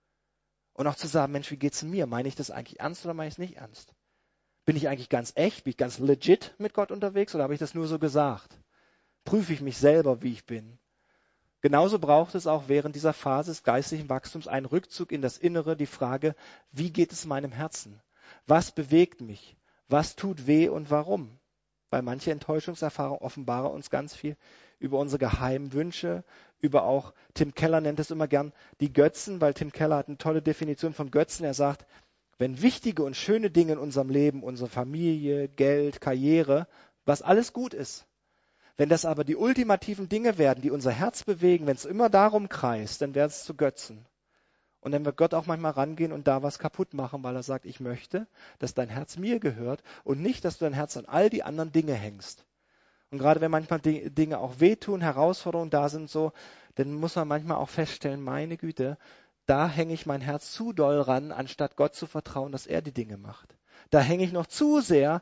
Speaker 1: Und auch zu sagen, Mensch, wie geht's mir? Meine ich das eigentlich ernst oder meine ich es nicht ernst? Bin ich eigentlich ganz echt? Bin ich ganz legit mit Gott unterwegs oder habe ich das nur so gesagt? Prüfe ich mich selber, wie ich bin? Genauso braucht es auch während dieser Phase des geistlichen Wachstums einen Rückzug in das Innere, die Frage, wie geht es meinem Herzen? Was bewegt mich? Was tut weh und warum? Weil manche Enttäuschungserfahrungen offenbaren uns ganz viel über unsere geheimen Wünsche, über auch, Tim Keller nennt es immer gern, die Götzen, weil Tim Keller hat eine tolle Definition von Götzen. Er sagt, wenn wichtige und schöne Dinge in unserem Leben, unsere Familie, Geld, Karriere, was alles gut ist, wenn das aber die ultimativen Dinge werden, die unser Herz bewegen, wenn es immer darum kreist, dann werden es zu Götzen. Und dann wird Gott auch manchmal rangehen und da was kaputt machen, weil er sagt, ich möchte, dass dein Herz mir gehört und nicht, dass du dein Herz an all die anderen Dinge hängst. Und gerade wenn manchmal Dinge auch wehtun, Herausforderungen da sind so, dann muss man manchmal auch feststellen, meine Güte, da hänge ich mein Herz zu doll ran, anstatt Gott zu vertrauen, dass er die Dinge macht. Da hänge ich noch zu sehr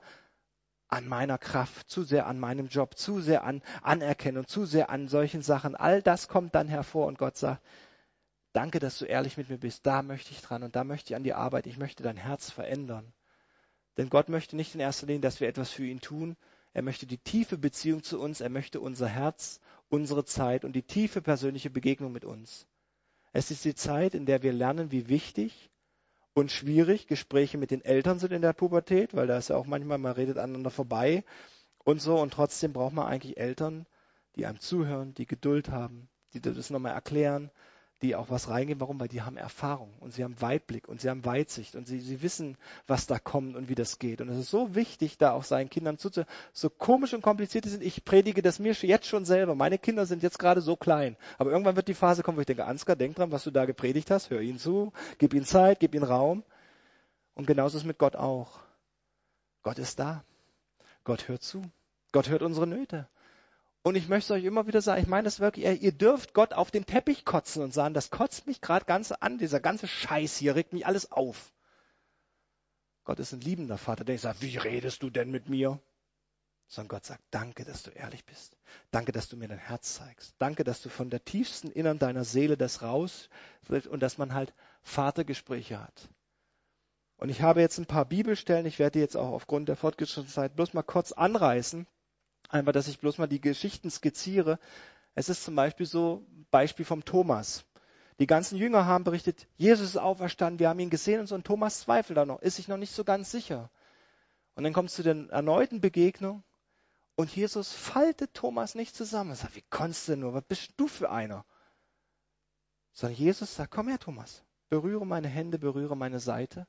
Speaker 1: an meiner Kraft, zu sehr an meinem Job, zu sehr an Anerkennung, zu sehr an solchen Sachen. All das kommt dann hervor und Gott sagt, danke, dass du ehrlich mit mir bist. Da möchte ich dran und da möchte ich an die Arbeit. Ich möchte dein Herz verändern. Denn Gott möchte nicht in erster Linie, dass wir etwas für ihn tun. Er möchte die tiefe Beziehung zu uns. Er möchte unser Herz, unsere Zeit und die tiefe persönliche Begegnung mit uns. Es ist die Zeit, in der wir lernen, wie wichtig und schwierig Gespräche mit den Eltern sind in der Pubertät, weil da ist ja auch manchmal, man redet aneinander vorbei und so. Und trotzdem braucht man eigentlich Eltern, die einem zuhören, die Geduld haben, die das nochmal erklären, die auch was reingehen. Warum? Weil die haben Erfahrung und sie haben Weitblick und sie haben Weitsicht und sie, sie wissen, was da kommt und wie das geht. Und es ist so wichtig, da auch seinen Kindern zuzuhören. So komisch und kompliziert die sind, ich predige das mir jetzt schon selber. Meine Kinder sind jetzt gerade so klein. Aber irgendwann wird die Phase kommen, wo ich denke, Ansgar, denk dran, was du da gepredigt hast. Hör ihnen zu, gib ihnen Zeit, gib ihnen Raum. Und genauso ist es mit Gott auch. Gott ist da. Gott hört zu. Gott hört unsere Nöte. Und ich möchte euch immer wieder sagen, ich meine das wirklich, ihr dürft Gott auf den Teppich kotzen und sagen, das kotzt mich gerade ganz an, dieser ganze Scheiß hier regt mich alles auf. Gott ist ein liebender Vater, der nicht sagt, wie redest du denn mit mir? Sondern Gott sagt, danke, dass du ehrlich bist. Danke, dass du mir dein Herz zeigst. Danke, dass du von der tiefsten Innern deiner Seele das raus und dass man halt Vatergespräche hat. Und ich habe jetzt ein paar Bibelstellen, ich werde die jetzt auch aufgrund der fortgeschrittenen Zeit bloß mal kurz anreißen. Einfach, dass ich bloß mal die Geschichten skizziere. Es ist zum Beispiel so, Beispiel vom Thomas. Die ganzen Jünger haben berichtet, Jesus ist auferstanden, wir haben ihn gesehen und so. Und Thomas zweifelt da noch, ist sich noch nicht so ganz sicher. Und dann kommt es zu der erneuten Begegnung und Jesus faltet Thomas nicht zusammen. Er sagt, wie konntest du denn nur, was bist du für einer? Sondern Jesus sagt, komm her Thomas, berühre meine Hände, berühre meine Seite.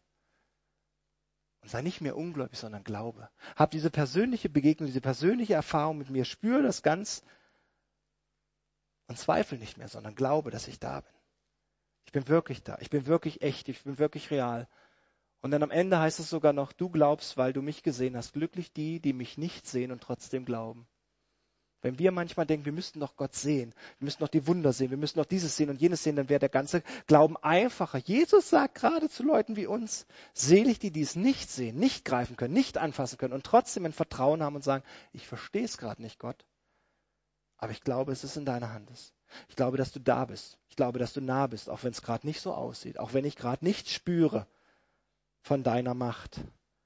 Speaker 1: Und sei nicht mehr ungläubig, sondern glaube. Hab diese persönliche Begegnung, diese persönliche Erfahrung mit mir, spüre das ganz und zweifle nicht mehr, sondern glaube, dass ich da bin. Ich bin wirklich da, ich bin wirklich echt, ich bin wirklich real. Und dann am Ende heißt es sogar noch, du glaubst, weil du mich gesehen hast. Glücklich die, die mich nicht sehen und trotzdem glauben. Wenn wir manchmal denken, wir müssten doch Gott sehen, wir müssten doch die Wunder sehen, wir müssen doch dieses sehen und jenes sehen, dann wäre der ganze Glauben einfacher. Jesus sagt gerade zu Leuten wie uns, selig die, die es nicht sehen, nicht greifen können, nicht anfassen können und trotzdem ein Vertrauen haben und sagen, ich verstehe es gerade nicht, Gott, aber ich glaube, es ist in deiner Hand. Ich glaube, dass du da bist. Ich glaube, dass du nah bist, auch wenn es gerade nicht so aussieht, auch wenn ich gerade nichts spüre von deiner Macht.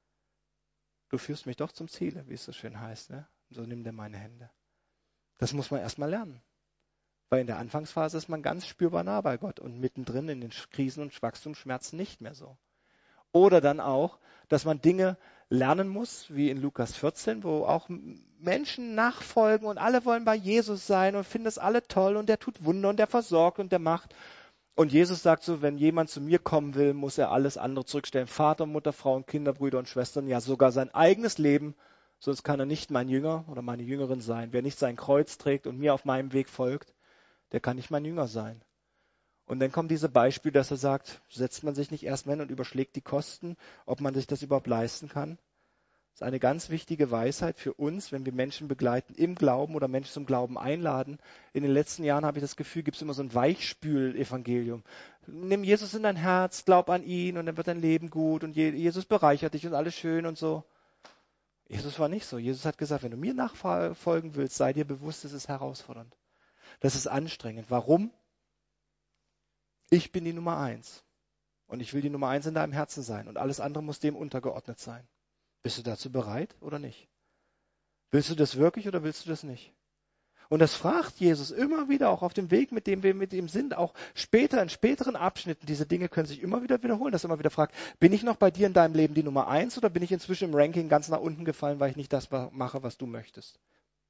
Speaker 1: Du führst mich doch zum Ziel, wie es so schön heißt, ne? So nimm dir meine Hände. Das muss man erstmal lernen. Weil in der Anfangsphase ist man ganz spürbar nah bei Gott und mittendrin in den Krisen und Wachstumsschmerzen nicht mehr so. Oder dann auch, dass man Dinge lernen muss, wie in Lukas vierzehn, wo auch Menschen nachfolgen und alle wollen bei Jesus sein und finden es alle toll und der tut Wunder und der versorgt und der macht. Und Jesus sagt so, wenn jemand zu mir kommen will, muss er alles andere zurückstellen. Vater, Mutter, Frauen, Kinder, Brüder und Schwestern, ja sogar sein eigenes Leben. Sonst kann er nicht mein Jünger oder meine Jüngerin sein. Wer nicht sein Kreuz trägt und mir auf meinem Weg folgt, der kann nicht mein Jünger sein. Und dann kommt diese Beispiel, dass er sagt, setzt man sich nicht erstmal hin und überschlägt die Kosten, ob man sich das überhaupt leisten kann, Das ist eine ganz wichtige Weisheit für uns, wenn wir Menschen begleiten im Glauben oder Menschen zum Glauben einladen. In den letzten Jahren habe ich das Gefühl, gibt es immer so ein Weichspül-Evangelium. Nimm Jesus in dein Herz, glaub an ihn und dann wird dein Leben gut und Jesus bereichert dich und alles schön und so. Jesus war nicht so. Jesus hat gesagt, wenn du mir nachfolgen willst, sei dir bewusst, es ist herausfordernd. Das ist anstrengend. Warum? Ich bin die Nummer eins. Und ich will die Nummer eins in deinem Herzen sein. Und alles andere muss dem untergeordnet sein. Bist du dazu bereit oder nicht? Willst du das wirklich oder willst du das nicht? Und das fragt Jesus immer wieder, auch auf dem Weg, mit dem wir mit ihm sind, auch später, in späteren Abschnitten. Diese Dinge können sich immer wieder wiederholen, dass er immer wieder fragt, bin ich noch bei dir in deinem Leben die Nummer eins oder bin ich inzwischen im Ranking ganz nach unten gefallen, weil ich nicht das mache, was du möchtest?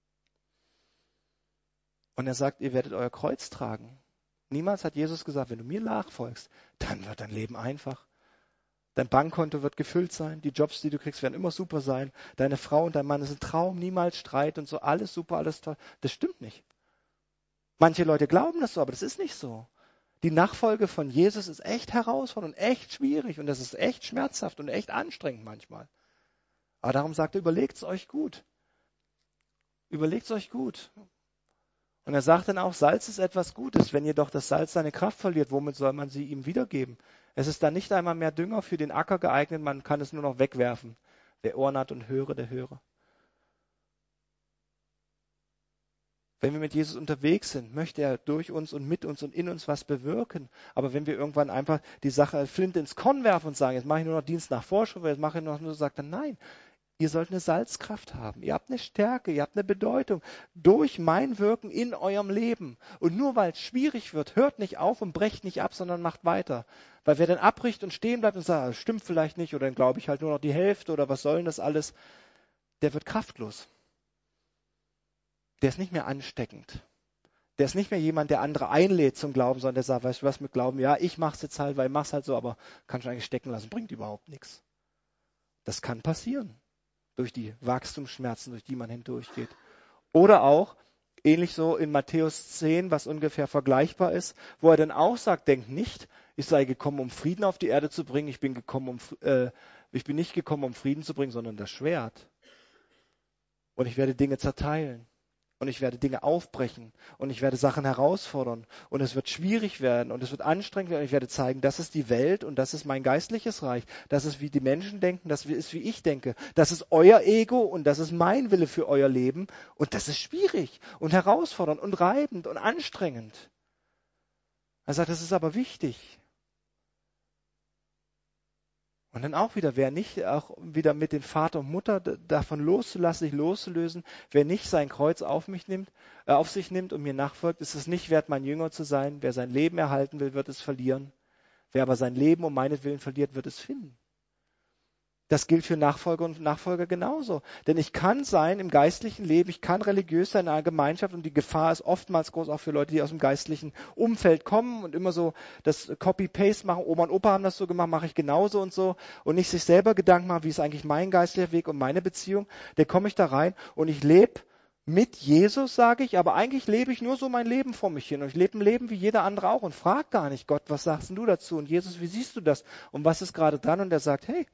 Speaker 1: Und er sagt, ihr werdet euer Kreuz tragen. Niemals hat Jesus gesagt, wenn du mir nachfolgst, dann wird dein Leben einfach. Dein Bankkonto wird gefüllt sein, die Jobs, die du kriegst, werden immer super sein. Deine Frau und dein Mann ist ein Traum, niemals Streit und so, alles super, alles toll. Das stimmt nicht. Manche Leute glauben das so, aber das ist nicht so. Die Nachfolge von Jesus ist echt herausfordernd und echt schwierig und das ist echt schmerzhaft und echt anstrengend manchmal. Aber darum sagt er, überlegt es euch gut. Überlegt es euch gut. Und er sagt dann auch, Salz ist etwas Gutes. Wenn jedoch das Salz seine Kraft verliert, womit soll man sie ihm wiedergeben? Es ist dann nicht einmal mehr Dünger für den Acker geeignet, man kann es nur noch wegwerfen. Wer Ohren hat und höre, der höre. Wenn wir mit Jesus unterwegs sind, möchte er durch uns und mit uns und in uns was bewirken. Aber wenn wir irgendwann einfach die Sache Flinte ins Korn werfen und sagen, jetzt mache ich nur noch Dienst nach Vorschrift, jetzt mache ich nur noch, sagt er, nein. Ihr sollt eine Salzkraft haben. Ihr habt eine Stärke, ihr habt eine Bedeutung durch mein Wirken in eurem Leben. Und nur weil es schwierig wird, hört nicht auf und brecht nicht ab, sondern macht weiter. Weil wer dann abbricht und stehen bleibt und sagt, das stimmt vielleicht nicht oder dann glaube ich halt nur noch die Hälfte oder was soll denn das alles, der wird kraftlos. Der ist nicht mehr ansteckend. Der ist nicht mehr jemand, der andere einlädt zum Glauben, sondern der sagt, weißt du was mit Glauben? Ja, ich mach's jetzt halt, weil ich mach's halt so, aber kann schon eigentlich stecken lassen, bringt überhaupt nichts. Das kann passieren. Durch die Wachstumsschmerzen, durch die man hindurchgeht. Oder auch, ähnlich so in Matthäus zehn, was ungefähr vergleichbar ist, wo er dann auch sagt, denkt nicht, ich sei gekommen, um Frieden auf die Erde zu bringen, ich bin, gekommen, um, äh, ich bin nicht gekommen, um Frieden zu bringen, sondern das Schwert. Und ich werde Dinge zerteilen. Und ich werde Dinge aufbrechen und ich werde Sachen herausfordern und es wird schwierig werden und es wird anstrengend werden und ich werde zeigen, das ist die Welt und das ist mein geistliches Reich. Das ist, wie die Menschen denken, das ist, wie ich denke. Das ist euer Ego und das ist mein Wille für euer Leben und das ist schwierig und herausfordernd und reibend und anstrengend. Er sagt, das ist aber wichtig. Und dann auch wieder, wer nicht auch wieder mit den Vater und Mutter davon loszulassen, sich loszulösen, wer nicht sein Kreuz auf mich nimmt, äh, auf sich nimmt und mir nachfolgt, ist es nicht wert, mein Jünger zu sein. Wer sein Leben erhalten will, wird es verlieren. Wer aber sein Leben um meinetwillen verliert, wird es finden. Das gilt für Nachfolger und Nachfolger genauso. Denn ich kann sein im geistlichen Leben, ich kann religiös sein in einer Gemeinschaft und die Gefahr ist oftmals groß, auch für Leute, die aus dem geistlichen Umfeld kommen und immer so das Copy-Paste machen. Oma und Opa haben das so gemacht, mache ich genauso und so. Und nicht sich selber Gedanken machen, wie ist eigentlich mein geistlicher Weg und meine Beziehung. Da komme ich da rein und ich lebe mit Jesus, sage ich, aber eigentlich lebe ich nur so mein Leben vor mich hin. Und ich lebe ein Leben wie jeder andere auch und frage gar nicht, Gott, was sagst denn du dazu? Und Jesus, wie siehst du das? Und was ist gerade dran? Und er sagt, hey,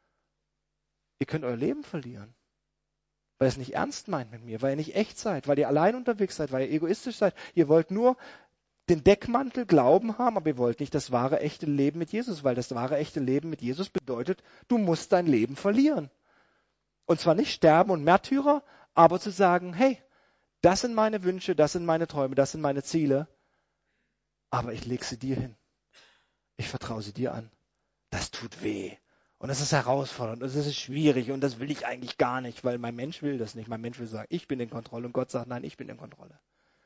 Speaker 1: ihr könnt euer Leben verlieren, weil ihr es nicht ernst meint mit mir, weil ihr nicht echt seid, weil ihr allein unterwegs seid, weil ihr egoistisch seid. Ihr wollt nur den Deckmantel Glauben haben, aber ihr wollt nicht das wahre, echte Leben mit Jesus, weil das wahre, echte Leben mit Jesus bedeutet, du musst dein Leben verlieren. Und zwar nicht sterben und Märtyrer, aber zu sagen, hey, das sind meine Wünsche, das sind meine Träume, das sind meine Ziele, aber ich lege sie dir hin. Ich vertraue sie dir an. Das tut weh. Und es ist herausfordernd und es ist schwierig und das will ich eigentlich gar nicht, weil mein Mensch will das nicht. Mein Mensch will sagen, ich bin in Kontrolle und Gott sagt, nein, ich bin in Kontrolle.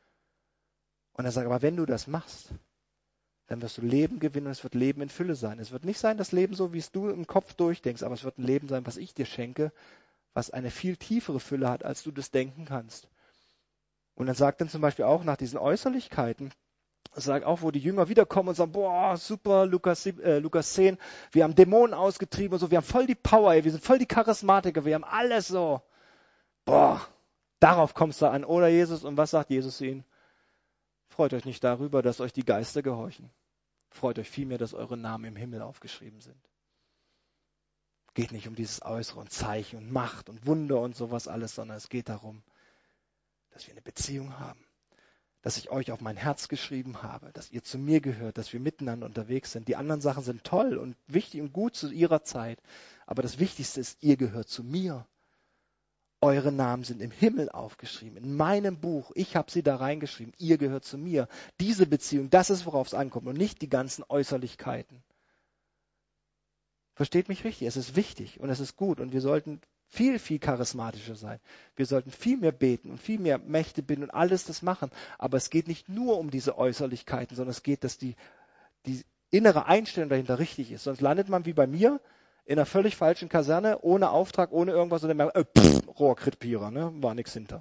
Speaker 1: Und er sagt, aber wenn du das machst, dann wirst du Leben gewinnen und es wird Leben in Fülle sein. Es wird nicht sein, das Leben so, wie es du im Kopf durchdenkst, aber es wird ein Leben sein, was ich dir schenke, was eine viel tiefere Fülle hat, als du das denken kannst. Und er sagt dann zum Beispiel auch nach diesen Äußerlichkeiten, sagt auch, wo die Jünger wiederkommen und sagen, boah, super, Lukas, äh, Lukas zehn, wir haben Dämonen ausgetrieben und so, wir haben voll die Power, ey, wir sind voll die Charismatiker, wir haben alles so. Boah, darauf kommst du an, oder Jesus? Und was sagt Jesus zu ihnen? Freut euch nicht darüber, dass euch die Geister gehorchen. Freut euch vielmehr, dass eure Namen im Himmel aufgeschrieben sind. Geht nicht um dieses Äußere und Zeichen und Macht und Wunder und sowas alles, sondern es geht darum, dass wir eine Beziehung haben. Dass ich euch auf mein Herz geschrieben habe, dass ihr zu mir gehört, dass wir miteinander unterwegs sind. Die anderen Sachen sind toll und wichtig und gut zu ihrer Zeit. Aber das Wichtigste ist, ihr gehört zu mir. Eure Namen sind im Himmel aufgeschrieben, in meinem Buch. Ich habe sie da reingeschrieben. Ihr gehört zu mir. Diese Beziehung, das ist, worauf es ankommt und nicht die ganzen Äußerlichkeiten. Versteht mich richtig, es ist wichtig und es ist gut und wir sollten viel, viel charismatischer sein. Wir sollten viel mehr beten und viel mehr Mächte binden und alles das machen. Aber es geht nicht nur um diese Äußerlichkeiten, sondern es geht, dass die, die innere Einstellung dahinter richtig ist. Sonst landet man wie bei mir in einer völlig falschen Kaserne, ohne Auftrag, ohne irgendwas und dann merkt man, äh, pff, Rohrkrepierer, ne? War nichts hinter.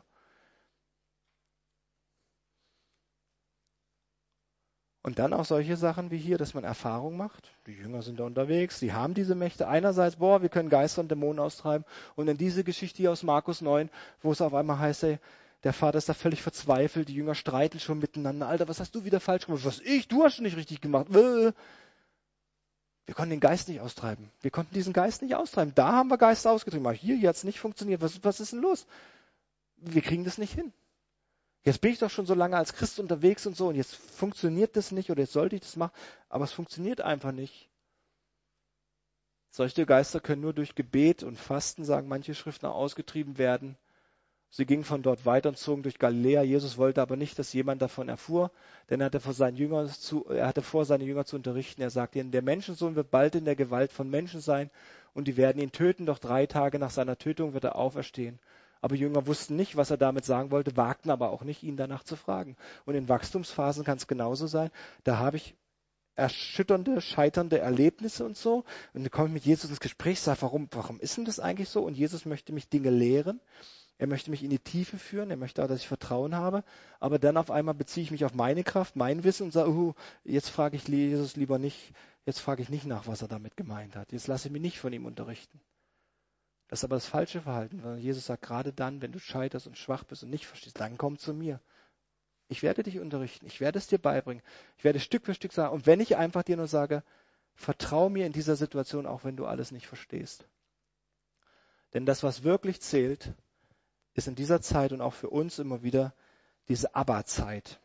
Speaker 1: Und dann auch solche Sachen wie hier, dass man Erfahrung macht. Die Jünger sind da unterwegs, die haben diese Mächte. Einerseits, boah, wir können Geister und Dämonen austreiben. Und dann diese Geschichte hier aus Markus neun, wo es auf einmal heißt, ey, der Vater ist da völlig verzweifelt, die Jünger streiten schon miteinander. Alter, was hast du wieder falsch gemacht? Was ich? Du hast schon nicht richtig gemacht. Wir konnten den Geist nicht austreiben. Wir konnten diesen Geist nicht austreiben. Da haben wir Geister ausgetrieben. Aber hier, hier hat es nicht funktioniert. Was, was ist denn los? Wir kriegen das nicht hin. Jetzt bin ich doch schon so lange als Christ unterwegs und so und jetzt funktioniert das nicht oder jetzt sollte ich das machen, aber es funktioniert einfach nicht. Solche Geister können nur durch Gebet und Fasten, sagen manche Schriften, ausgetrieben werden. Sie gingen von dort weiter und zogen durch Galiläa. Jesus wollte aber nicht, dass jemand davon erfuhr, denn er hatte vor, seinen Jüngern zu, er hatte vor, seine Jünger zu unterrichten. Er sagte ihnen, der Menschensohn wird bald in der Gewalt von Menschen sein und die werden ihn töten, doch drei Tage nach seiner Tötung wird er auferstehen. Aber die Jünger wussten nicht, was er damit sagen wollte, wagten aber auch nicht, ihn danach zu fragen. Und in Wachstumsphasen kann es genauso sein. Da habe ich erschütternde, scheiternde Erlebnisse und so. Und dann komme ich mit Jesus ins Gespräch, sage, warum, warum ist denn das eigentlich so? Und Jesus möchte mich Dinge lehren. Er möchte mich in die Tiefe führen. Er möchte auch, dass ich Vertrauen habe. Aber dann auf einmal beziehe ich mich auf meine Kraft, mein Wissen und sage, uh, jetzt frage ich Jesus lieber nicht, jetzt frage ich nicht nach, was er damit gemeint hat. Jetzt lasse ich mich nicht von ihm unterrichten. Das ist aber das falsche Verhalten, weil Jesus sagt, gerade dann, wenn du scheiterst und schwach bist und nicht verstehst, dann komm zu mir. Ich werde dich unterrichten, ich werde es dir beibringen, ich werde Stück für Stück sagen. Und wenn ich einfach dir nur sage, vertrau mir in dieser Situation, auch wenn du alles nicht verstehst. Denn das, was wirklich zählt, ist in dieser Zeit und auch für uns immer wieder diese Abba-Zeit,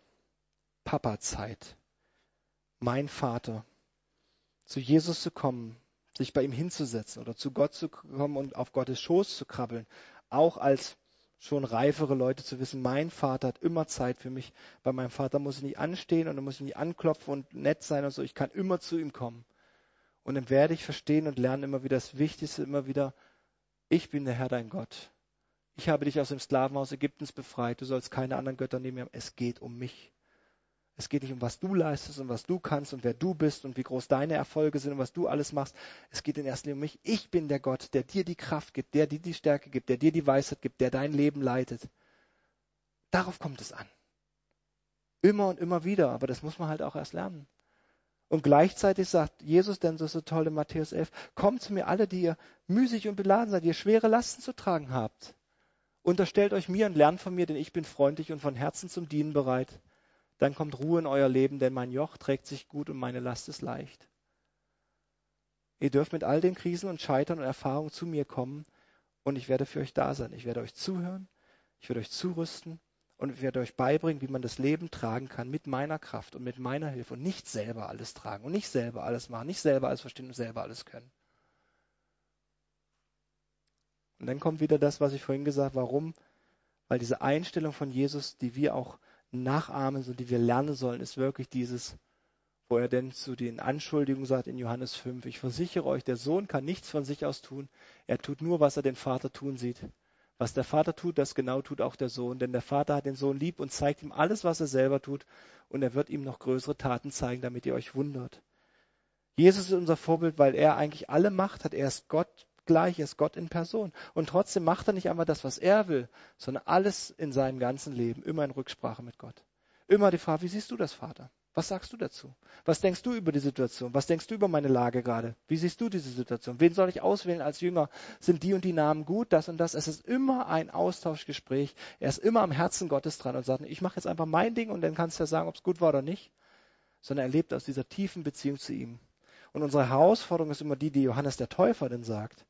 Speaker 1: Papa-Zeit, mein Vater, zu Jesus zu kommen, sich bei ihm hinzusetzen oder zu Gott zu kommen und auf Gottes Schoß zu krabbeln, auch als schon reifere Leute zu wissen, mein Vater hat immer Zeit für mich. Bei meinem Vater muss ich nicht anstehen und dann muss ich nicht anklopfen und nett sein und so. Ich kann immer zu ihm kommen. Und dann werde ich verstehen und lernen immer wieder das Wichtigste, immer wieder, ich bin der Herr, dein Gott. Ich habe dich aus dem Sklavenhaus Ägyptens befreit. Du sollst keine anderen Götter neben mir haben. Es geht um mich. Es geht nicht um, was du leistest und was du kannst und wer du bist und wie groß deine Erfolge sind und was du alles machst. Es geht in erster Linie um mich. Ich bin der Gott, der dir die Kraft gibt, der dir die Stärke gibt, der dir die Weisheit gibt, der dein Leben leitet. Darauf kommt es an. Immer und immer wieder, aber das muss man halt auch erst lernen. Und gleichzeitig sagt Jesus, denn das ist so toll in Matthäus elf, kommt zu mir alle, die ihr müßig und beladen seid, die ihr schwere Lasten zu tragen habt. Unterstellt euch mir und lernt von mir, denn ich bin freundlich und von Herzen zum Dienen bereit. Dann kommt Ruhe in euer Leben, denn mein Joch trägt sich gut und meine Last ist leicht. Ihr dürft mit all den Krisen und Scheitern und Erfahrungen zu mir kommen und ich werde für euch da sein. Ich werde euch zuhören, ich werde euch zurüsten und ich werde euch beibringen, wie man das Leben tragen kann mit meiner Kraft und mit meiner Hilfe und nicht selber alles tragen und nicht selber alles machen, nicht selber alles verstehen und selber alles können. Und dann kommt wieder das, was ich vorhin gesagt habe. Warum? Weil diese Einstellung von Jesus, die wir auch nachahmen und die wir lernen sollen, ist wirklich dieses, wo er denn zu den Anschuldigungen sagt in Johannes fünf, ich versichere euch, der Sohn kann nichts von sich aus tun, er tut nur, was er den Vater tun sieht. Was der Vater tut, das genau tut auch der Sohn, denn der Vater hat den Sohn lieb und zeigt ihm alles, was er selber tut und er wird ihm noch größere Taten zeigen, damit ihr euch wundert. Jesus ist unser Vorbild, weil er eigentlich alle Macht hat, er ist Gott gleich, er ist Gott in Person. Und trotzdem macht er nicht einmal das, was er will, sondern alles in seinem ganzen Leben, immer in Rücksprache mit Gott. Immer die Frage, wie siehst du das, Vater? Was sagst du dazu? Was denkst du über die Situation? Was denkst du über meine Lage gerade? Wie siehst du diese Situation? Wen soll ich auswählen als Jünger? Sind die und die Namen gut? Das und das. Es ist immer ein Austauschgespräch. Er ist immer am Herzen Gottes dran und sagt, ich mache jetzt einfach mein Ding und dann kannst du ja sagen, ob es gut war oder nicht. Sondern er lebt aus dieser tiefen Beziehung zu ihm. Und unsere Herausforderung ist immer die, die Johannes der Täufer denn sagt.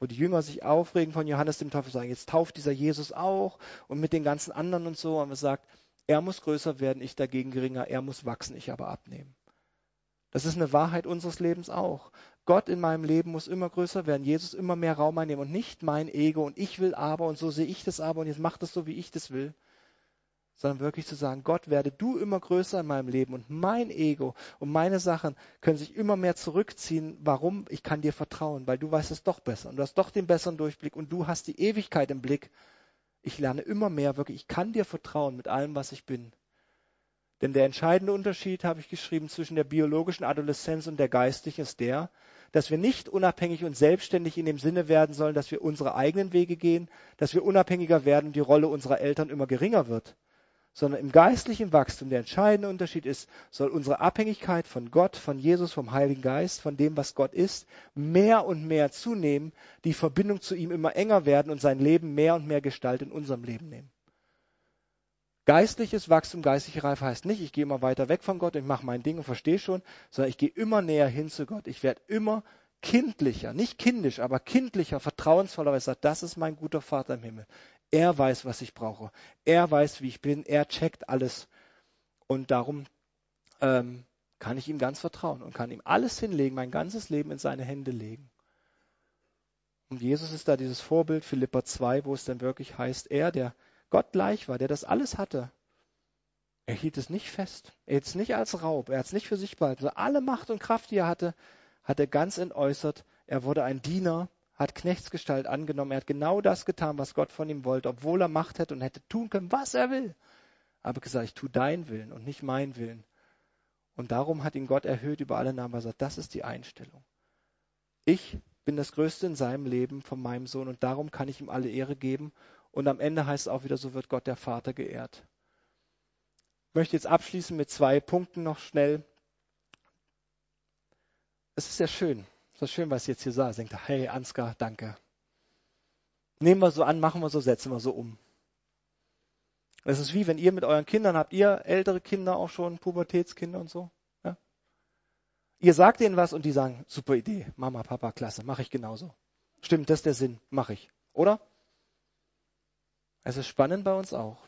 Speaker 1: wo die Jünger sich aufregen von Johannes dem Täufer, sagen, jetzt tauft dieser Jesus auch und mit den ganzen anderen und so. Und man sagt, er muss größer werden, ich dagegen geringer, er muss wachsen, ich aber abnehmen. Das ist eine Wahrheit unseres Lebens auch. Gott in meinem Leben muss immer größer werden, Jesus immer mehr Raum einnehmen und nicht mein Ego und ich will aber und so sehe ich das aber und jetzt mach das so, wie ich das will. Sondern wirklich zu sagen, Gott, werde du immer größer in meinem Leben und mein Ego und meine Sachen können sich immer mehr zurückziehen. Warum? Ich kann dir vertrauen, weil du weißt es doch besser und du hast doch den besseren Durchblick und du hast die Ewigkeit im Blick. Ich lerne immer mehr, wirklich, ich kann dir vertrauen mit allem, was ich bin. Denn der entscheidende Unterschied, habe ich geschrieben, zwischen der biologischen Adoleszenz und der geistlichen ist der, dass wir nicht unabhängig und selbstständig in dem Sinne werden sollen, dass wir unsere eigenen Wege gehen, dass wir unabhängiger werden und die Rolle unserer Eltern immer geringer wird. Sondern im geistlichen Wachstum, der entscheidende Unterschied ist, soll unsere Abhängigkeit von Gott, von Jesus, vom Heiligen Geist, von dem, was Gott ist, mehr und mehr zunehmen, die Verbindung zu ihm immer enger werden und sein Leben mehr und mehr Gestalt in unserem Leben nehmen. Geistliches Wachstum, geistliche Reife heißt nicht, ich gehe immer weiter weg von Gott, ich mache mein Ding und verstehe schon, sondern ich gehe immer näher hin zu Gott. Ich werde immer kindlicher, nicht kindisch, aber kindlicher, vertrauensvoller, weil ich sage, das ist mein guter Vater im Himmel. Er weiß, was ich brauche. Er weiß, wie ich bin. Er checkt alles. Und darum ähm, kann ich ihm ganz vertrauen und kann ihm alles hinlegen, mein ganzes Leben in seine Hände legen. Und Jesus ist da dieses Vorbild, Philipper zwei, wo es dann wirklich heißt, er, der Gott gleich war, der das alles hatte, er hielt es nicht fest. Er hielt es nicht als Raub. Er hat es nicht für sich behalten. Also alle Macht und Kraft, die er hatte, hat er ganz entäußert. Er wurde ein Diener, hat Knechtsgestalt angenommen. Er hat genau das getan, was Gott von ihm wollte, obwohl er Macht hätte und hätte tun können, was er will. Aber gesagt, ich tue deinen Willen und nicht meinen Willen. Und darum hat ihn Gott erhöht über alle Namen. Er sagt, das ist die Einstellung. Ich bin das Größte in seinem Leben von meinem Sohn und darum kann ich ihm alle Ehre geben. Und am Ende heißt es auch wieder, so wird Gott der Vater geehrt. Ich möchte jetzt abschließen mit zwei Punkten noch schnell. Es ist ja schön. Es ist schön, was ich jetzt hier sah. Ich denke, hey Ansgar, danke. Nehmen wir so an, machen wir so, setzen wir so um. Es ist wie, wenn ihr mit euren Kindern habt, ihr ältere Kinder auch schon, Pubertätskinder und so. Ja? Ihr sagt denen was und die sagen, super Idee, Mama, Papa, klasse, mache ich genauso. Stimmt, das ist der Sinn, mache ich. Oder? Es ist spannend bei uns auch.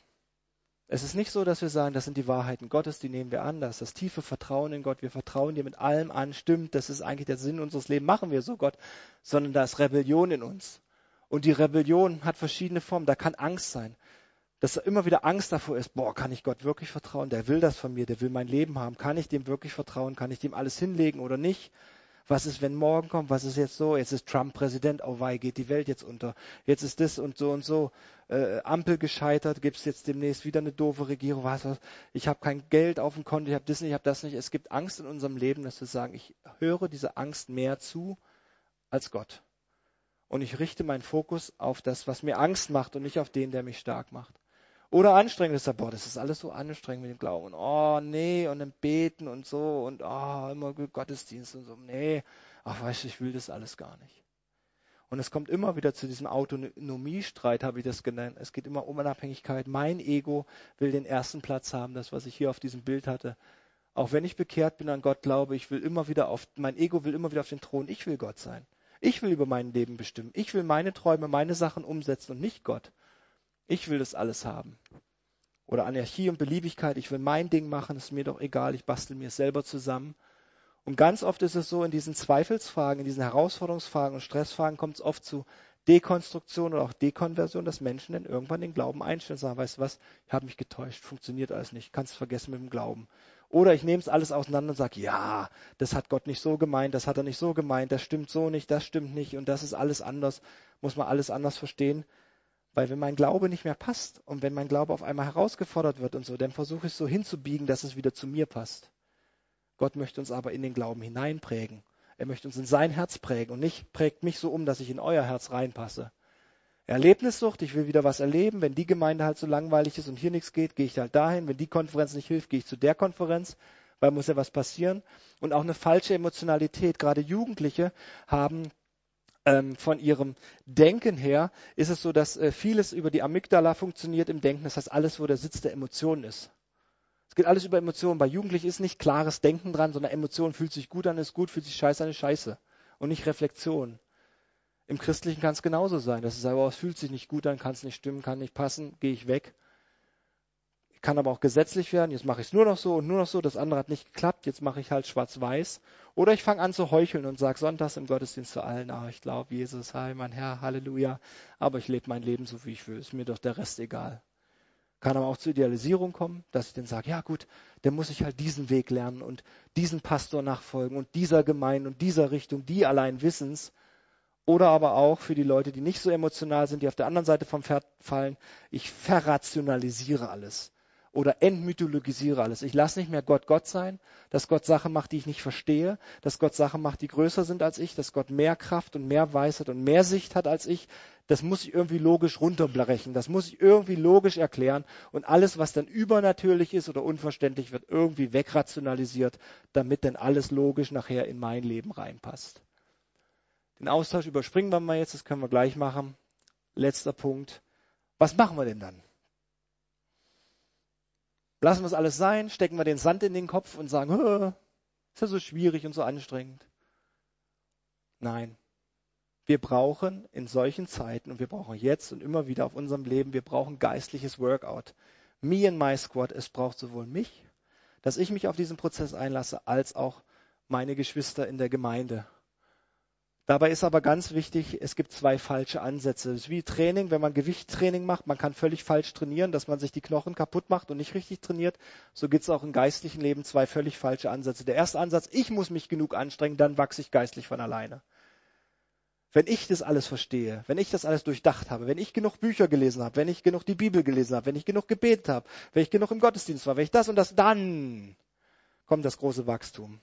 Speaker 1: Es ist nicht so, dass wir sagen, das sind die Wahrheiten Gottes, die nehmen wir an, das ist das tiefe Vertrauen in Gott, wir vertrauen dir mit allem an, stimmt, das ist eigentlich der Sinn unseres Lebens, machen wir so Gott, sondern da ist Rebellion in uns. Und die Rebellion hat verschiedene Formen, da kann Angst sein, dass immer wieder Angst davor ist, boah, kann ich Gott wirklich vertrauen, der will das von mir, der will mein Leben haben, kann ich dem wirklich vertrauen, kann ich dem alles hinlegen oder nicht? Was ist, wenn morgen kommt? Was ist jetzt so? Jetzt ist Trump Präsident. Oh wei, geht die Welt jetzt unter. Jetzt ist das und so und so. Äh, Ampel gescheitert. Gibt es jetzt demnächst wieder eine doofe Regierung? Was, was? Ich habe kein Geld auf dem Konto. Ich habe das nicht, ich habe das nicht. Es gibt Angst in unserem Leben, dass wir sagen, ich höre dieser Angst mehr zu als Gott. Und ich richte meinen Fokus auf das, was mir Angst macht und nicht auf den, der mich stark macht. Oder anstrengend ist, boah, das ist alles so anstrengend mit dem Glauben. Und, oh, nee, und dann beten und so und oh, immer Gottesdienst und so. Nee, ach, weißt du, ich will das alles gar nicht. Und es kommt immer wieder zu diesem Autonomiestreit, habe ich das genannt. Es geht immer um Unabhängigkeit. Mein Ego will den ersten Platz haben, das, was ich hier auf diesem Bild hatte. Auch wenn ich bekehrt bin, an Gott glaube, ich will immer wieder auf, mein Ego will immer wieder auf den Thron. Ich will Gott sein. Ich will über mein Leben bestimmen. Ich will meine Träume, meine Sachen umsetzen und nicht Gott. Ich will das alles haben. Oder Anarchie und Beliebigkeit, ich will mein Ding machen, ist mir doch egal, ich bastel mir es selber zusammen. Und ganz oft ist es so, in diesen Zweifelsfragen, in diesen Herausforderungsfragen und Stressfragen kommt es oft zu Dekonstruktion oder auch Dekonversion, dass Menschen dann irgendwann den Glauben einstellen und sagen, weißt du was, ich habe mich getäuscht, funktioniert alles nicht, kannst du vergessen mit dem Glauben. Oder ich nehme es alles auseinander und sage, ja, das hat Gott nicht so gemeint, das hat er nicht so gemeint, das stimmt so nicht, das stimmt nicht und das ist alles anders, muss man alles anders verstehen. Weil wenn mein Glaube nicht mehr passt und wenn mein Glaube auf einmal herausgefordert wird und so, dann versuche ich es so hinzubiegen, dass es wieder zu mir passt. Gott möchte uns aber in den Glauben hineinprägen. Er möchte uns in sein Herz prägen und nicht prägt mich so um, dass ich in euer Herz reinpasse. Erlebnissucht, ich will wieder was erleben. Wenn die Gemeinde halt so langweilig ist und hier nichts geht, gehe ich halt dahin. Wenn die Konferenz nicht hilft, gehe ich zu der Konferenz, weil muss ja was passieren. Und auch eine falsche Emotionalität. Gerade Jugendliche haben von ihrem Denken her ist es so, dass äh, vieles über die Amygdala funktioniert im Denken. Das heißt, alles, wo der Sitz der Emotionen ist. Es geht alles über Emotionen. Bei Jugendlichen ist nicht klares Denken dran, sondern Emotionen fühlt sich gut an, ist gut, fühlt sich scheiße an, ist scheiße. Und nicht Reflexion. Im Christlichen kann es genauso sein, dass ich sage, oh, es fühlt sich nicht gut an, kann es nicht stimmen, kann nicht passen, gehe ich weg. Kann aber auch gesetzlich werden, jetzt mache ich es nur noch so und nur noch so, das andere hat nicht geklappt, jetzt mache ich halt schwarz-weiß. Oder ich fange an zu heucheln und sage sonntags im Gottesdienst zu allen, ah, ich glaube, Jesus, hi, mein Herr, Halleluja, aber ich lebe mein Leben so, wie ich will, ist mir doch der Rest egal. Kann aber auch zur Idealisierung kommen, dass ich dann sage, ja gut, dann muss ich halt diesen Weg lernen und diesen Pastor nachfolgen und dieser Gemeinde und dieser Richtung, die allein wissen's. Oder aber auch für die Leute, die nicht so emotional sind, die auf der anderen Seite vom Pferd fallen, ich verrationalisiere alles oder entmythologisiere alles. Ich lasse nicht mehr Gott Gott sein, dass Gott Sachen macht, die ich nicht verstehe, dass Gott Sachen macht, die größer sind als ich, dass Gott mehr Kraft und mehr Weisheit und mehr Sicht hat als ich. Das muss ich irgendwie logisch runterbrechen, das muss ich irgendwie logisch erklären und alles, was dann übernatürlich ist oder unverständlich, wird irgendwie wegrationalisiert, damit dann alles logisch nachher in mein Leben reinpasst. Den Austausch überspringen wir mal jetzt, das können wir gleich machen. Letzter Punkt. Was machen wir denn dann? Lassen wir es alles sein? Stecken wir den Sand in den Kopf und sagen, ist ja so schwierig und so anstrengend? Nein. Wir brauchen in solchen Zeiten, und wir brauchen jetzt und immer wieder auf unserem Leben, wir brauchen geistliches Workout. Me and my squad, es braucht sowohl mich, dass ich mich auf diesen Prozess einlasse, als auch meine Geschwister in der Gemeinde. Dabei ist aber ganz wichtig, es gibt zwei falsche Ansätze. Es ist wie Training, wenn man Gewichttraining macht. Man kann völlig falsch trainieren, dass man sich die Knochen kaputt macht und nicht richtig trainiert. So gibt es auch im geistlichen Leben zwei völlig falsche Ansätze. Der erste Ansatz, ich muss mich genug anstrengen, dann wachse ich geistlich von alleine. Wenn ich das alles verstehe, wenn ich das alles durchdacht habe, wenn ich genug Bücher gelesen habe, wenn ich genug die Bibel gelesen habe, wenn ich genug gebetet habe, wenn ich genug im Gottesdienst war, wenn ich das und das, dann kommt das große Wachstum.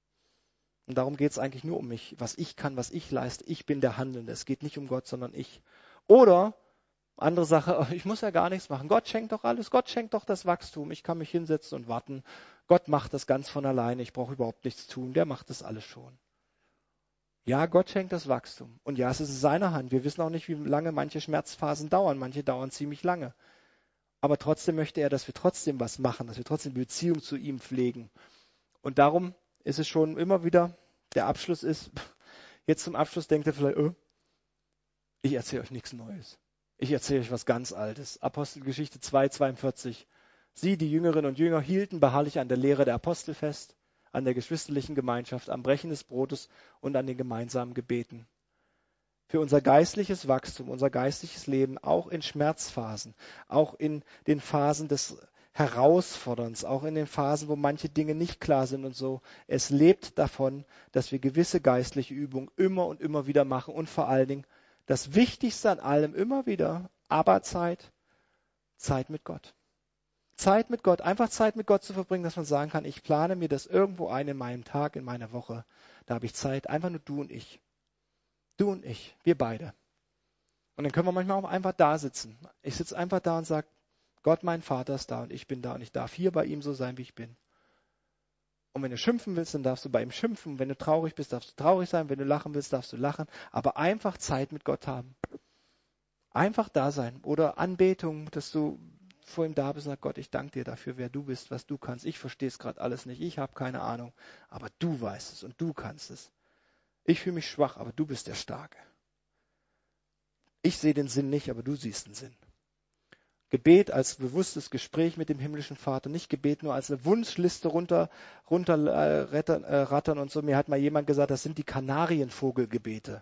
Speaker 1: Und darum geht es eigentlich nur um mich, was ich kann, was ich leiste. Ich bin der Handelnde. Es geht nicht um Gott, sondern ich. Oder, andere Sache, ich muss ja gar nichts machen. Gott schenkt doch alles. Gott schenkt doch das Wachstum. Ich kann mich hinsetzen und warten. Gott macht das ganz von alleine. Ich brauche überhaupt nichts tun. Der macht das alles schon. Ja, Gott schenkt das Wachstum. Und ja, es ist in seiner Hand. Wir wissen auch nicht, wie lange manche Schmerzphasen dauern. Manche dauern ziemlich lange. Aber trotzdem möchte er, dass wir trotzdem was machen, dass wir trotzdem Beziehung zu ihm pflegen. Und darum ist es schon immer wieder, der Abschluss ist, jetzt zum Abschluss denkt ihr vielleicht, oh, ich erzähle euch nichts Neues. Ich erzähle euch was ganz Altes. Apostelgeschichte zwei, zweiundvierzig. Sie, die Jüngerinnen und Jünger, hielten beharrlich an der Lehre der Apostel fest, an der geschwisterlichen Gemeinschaft, am Brechen des Brotes und an den gemeinsamen Gebeten. Für unser geistliches Wachstum, unser geistliches Leben, auch in Schmerzphasen, auch in den Phasen des Herausforderns, auch in den Phasen, wo manche Dinge nicht klar sind und so. Es lebt davon, dass wir gewisse geistliche Übungen immer und immer wieder machen und vor allen Dingen das Wichtigste an allem immer wieder, aber Zeit, Zeit mit Gott. Zeit mit Gott, einfach Zeit mit Gott zu verbringen, dass man sagen kann, ich plane mir das irgendwo ein in meinem Tag, in meiner Woche. Da habe ich Zeit, einfach nur du und ich. Du und ich, wir beide. Und dann können wir manchmal auch einfach da sitzen. Ich sitze einfach da und sage, Gott, mein Vater ist da und ich bin da und ich darf hier bei ihm so sein, wie ich bin. Und wenn du schimpfen willst, dann darfst du bei ihm schimpfen. Wenn du traurig bist, darfst du traurig sein. Wenn du lachen willst, darfst du lachen. Aber einfach Zeit mit Gott haben. Einfach da sein. Oder Anbetung, dass du vor ihm da bist und sagst, Gott, ich danke dir dafür, wer du bist, was du kannst. Ich verstehe es gerade alles nicht. Ich habe keine Ahnung. Aber du weißt es und du kannst es. Ich fühle mich schwach, aber du bist der Starke. Ich sehe den Sinn nicht, aber du siehst den Sinn. Gebet als bewusstes Gespräch mit dem himmlischen Vater, nicht Gebet nur als eine Wunschliste runter, runter äh, rettern, äh, rattern und so. Mir hat mal jemand gesagt, das sind die Kanarienvogelgebete.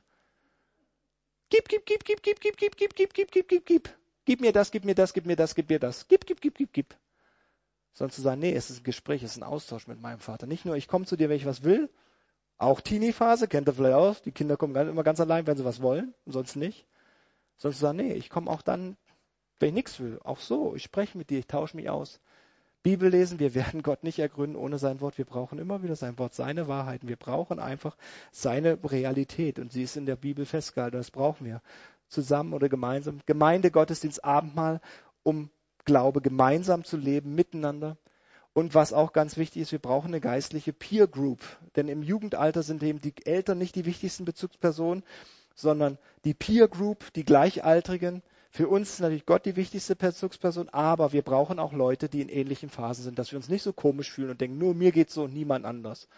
Speaker 1: Gib, gib, gib, gib, gib, gib, gib, gib, gib, gib, gib, gib, gib. Gib mir das, gib mir das, gib mir das, gib mir das. Gib, gib, gib, gib, gib. Sondern zu sagen, nee, es ist ein Gespräch, es ist ein Austausch mit meinem Vater. Nicht nur, ich komme zu dir, wenn ich was will. Auch Teenie-Phase, kennt ihr vielleicht auch. Die Kinder kommen immer ganz allein, wenn sie was wollen, und sonst nicht. Sondern zu sagen, nee, ich komme auch dann, wenn ich nichts will, auch so, ich spreche mit dir, ich tausche mich aus. Bibel lesen, wir werden Gott nicht ergründen ohne sein Wort. Wir brauchen immer wieder sein Wort, seine Wahrheiten. Wir brauchen einfach seine Realität und sie ist in der Bibel festgehalten. Das brauchen wir zusammen oder gemeinsam. Gemeinde, Gottesdienst, Abendmahl, um Glaube gemeinsam zu leben, miteinander. Und was auch ganz wichtig ist, wir brauchen eine geistliche Peer Group. Denn im Jugendalter sind eben die Eltern nicht die wichtigsten Bezugspersonen, sondern die Peer Group, die Gleichaltrigen. Für uns ist natürlich Gott die wichtigste Bezugsperson, aber wir brauchen auch Leute, die in ähnlichen Phasen sind, dass wir uns nicht so komisch fühlen und denken, nur mir geht's so und niemand anders.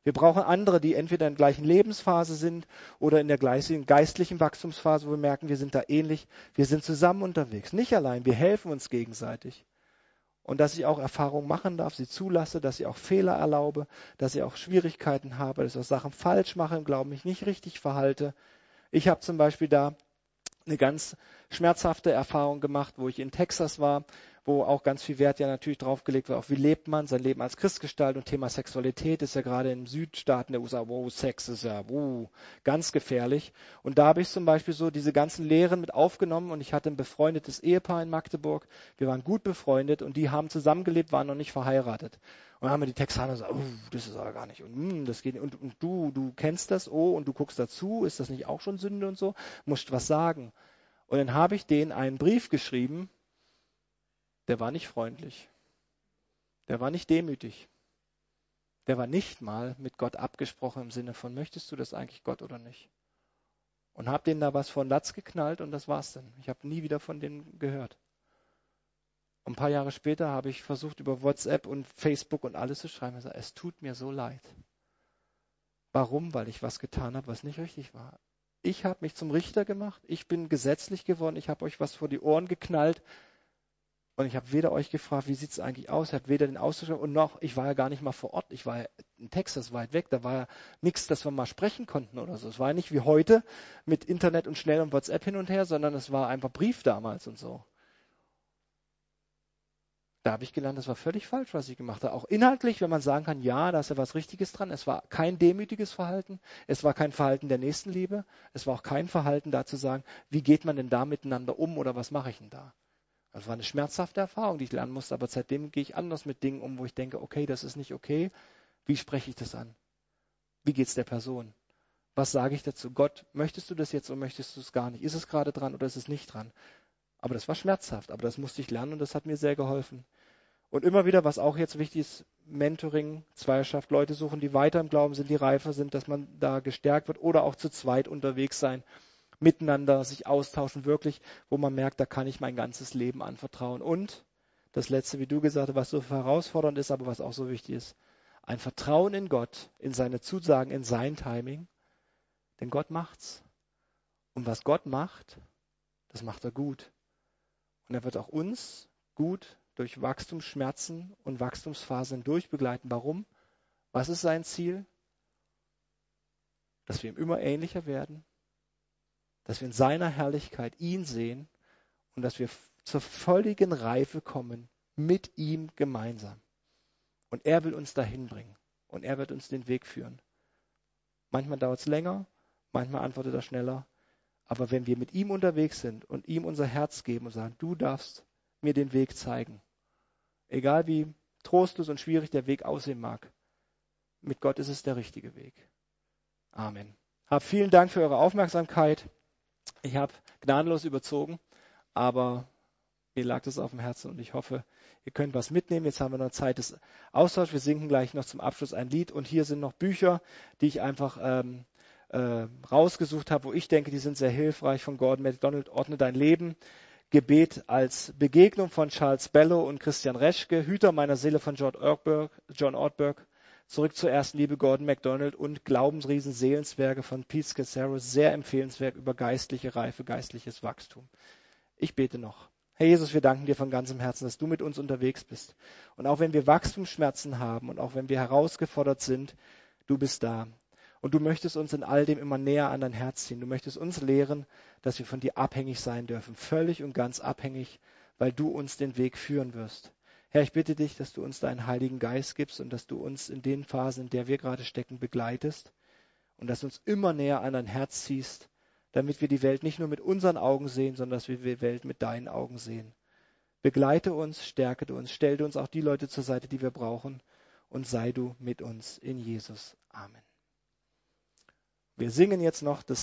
Speaker 1: Wir brauchen andere, die entweder in der gleichen Lebensphase sind oder in der gleichen geistlichen Wachstumsphase, wo wir merken, wir sind da ähnlich. Wir sind zusammen unterwegs, nicht allein. Wir helfen uns gegenseitig. Und dass ich auch Erfahrungen machen darf, sie zulasse, dass ich auch Fehler erlaube, dass ich auch Schwierigkeiten habe, dass ich auch Sachen falsch mache im Glauben, mich nicht richtig verhalte. Ich habe zum Beispiel da eine ganz schmerzhafte Erfahrung gemacht, wo ich in Texas war, wo auch ganz viel Wert ja natürlich drauf gelegt wird, auch wie lebt man sein Leben als Christ gestaltet, und Thema Sexualität ist ja gerade in Südstaaten der U S A, wow, Sex ist ja wow, ganz gefährlich. Und da habe ich zum Beispiel so diese ganzen Lehren mit aufgenommen, und ich hatte ein befreundetes Ehepaar in Magdeburg, wir waren gut befreundet und die haben zusammengelebt, waren noch nicht verheiratet. Und dann haben wir die Texaner gesagt, oh, das ist aber gar nicht, und, mm, das geht nicht. Und, und du, du kennst das, oh, und du guckst dazu, ist das nicht auch schon Sünde und so? Musst was sagen. Und dann habe ich denen einen Brief geschrieben, der war nicht freundlich. Der war nicht demütig. Der war nicht mal mit Gott abgesprochen im Sinne von, möchtest du das eigentlich Gott oder nicht? Und habe denen da was von Latz geknallt, und das war's dann. Ich habe nie wieder von denen gehört. Und ein paar Jahre später habe ich versucht, über WhatsApp und Facebook und alles zu schreiben. Ich sage, es tut mir so leid. Warum? Weil ich was getan habe, was nicht richtig war. Ich habe mich zum Richter gemacht. Ich bin gesetzlich geworden. Ich habe euch was vor die Ohren geknallt. Und ich habe weder euch gefragt, wie sieht es eigentlich aus, ich habe weder den Austausch, und noch, ich war ja gar nicht mal vor Ort, ich war ja in Texas weit weg, da war ja nichts, dass wir mal sprechen konnten oder so. Es war ja nicht wie heute mit Internet und schnell und WhatsApp hin und her, sondern es war einfach Brief damals und so. Da habe ich gelernt, das war völlig falsch, was ich gemacht habe. Auch inhaltlich, wenn man sagen kann, ja, da ist ja was Richtiges dran. Es war kein demütiges Verhalten, es war kein Verhalten der Nächstenliebe, es war auch kein Verhalten da zu sagen, wie geht man denn da miteinander um oder was mache ich denn da? Das war eine schmerzhafte Erfahrung, die ich lernen musste, aber seitdem gehe ich anders mit Dingen um, wo ich denke, okay, das ist nicht okay. Wie spreche ich das an? Wie geht es der Person? Was sage ich dazu? Gott, möchtest du das jetzt oder möchtest du es gar nicht? Ist es gerade dran oder ist es nicht dran? Aber das war schmerzhaft, aber das musste ich lernen und das hat mir sehr geholfen. Und immer wieder, was auch jetzt wichtig ist, Mentoring, Zweierschaft, Leute suchen, die weiter im Glauben sind, die reifer sind, dass man da gestärkt wird, oder auch zu zweit unterwegs sein, miteinander sich austauschen, wirklich, wo man merkt, da kann ich mein ganzes Leben anvertrauen. Und das Letzte, wie du gesagt hast, was so herausfordernd ist, aber was auch so wichtig ist, ein Vertrauen in Gott, in seine Zusagen, in sein Timing, denn Gott macht's. Und was Gott macht, das macht er gut. Und er wird auch uns gut durch Wachstumsschmerzen und Wachstumsphasen durchbegleiten. Warum? Was ist sein Ziel? Dass wir ihm immer ähnlicher werden, dass wir in seiner Herrlichkeit ihn sehen und dass wir zur völligen Reife kommen mit ihm gemeinsam. Und er will uns dahin bringen und er wird uns den Weg führen. Manchmal dauert es länger, manchmal antwortet er schneller. Aber wenn wir mit ihm unterwegs sind und ihm unser Herz geben und sagen, du darfst mir den Weg zeigen, egal wie trostlos und schwierig der Weg aussehen mag, mit Gott ist es der richtige Weg. Amen. Hab vielen Dank für eure Aufmerksamkeit. Ich habe gnadenlos überzogen, aber mir lag das auf dem Herzen und ich hoffe, ihr könnt was mitnehmen. Jetzt haben wir noch Zeit des Austauschs. Wir singen gleich noch zum Abschluss ein Lied und hier sind noch Bücher, die ich einfach ähm, äh, rausgesucht habe, wo ich denke, die sind sehr hilfreich, von Gordon MacDonald, Ordne dein Leben. Gebet als Begegnung von Charles Bellow und Christian Reschke, Hüter meiner Seele von John Ortberg, John Ortberg, Zurück zur ersten Liebe, Gordon MacDonald, und Glaubensriesen, Seelenswerke von Pete Scazzaro, sehr empfehlenswert über geistliche Reife, geistliches Wachstum. Ich bete noch. Herr Jesus, wir danken dir von ganzem Herzen, dass du mit uns unterwegs bist. Und auch wenn wir Wachstumsschmerzen haben und auch wenn wir herausgefordert sind, du bist da. Und du möchtest uns in all dem immer näher an dein Herz ziehen. Du möchtest uns lehren, dass wir von dir abhängig sein dürfen. Völlig und ganz abhängig, weil du uns den Weg führen wirst. Herr, ich bitte dich, dass du uns deinen Heiligen Geist gibst und dass du uns in den Phasen, in der wir gerade stecken, begleitest und dass du uns immer näher an dein Herz ziehst, damit wir die Welt nicht nur mit unseren Augen sehen, sondern dass wir die Welt mit deinen Augen sehen. Begleite uns, stärke uns, stell uns auch die Leute zur Seite, die wir brauchen, und sei du mit uns in Jesus. Amen. Wir singen jetzt noch das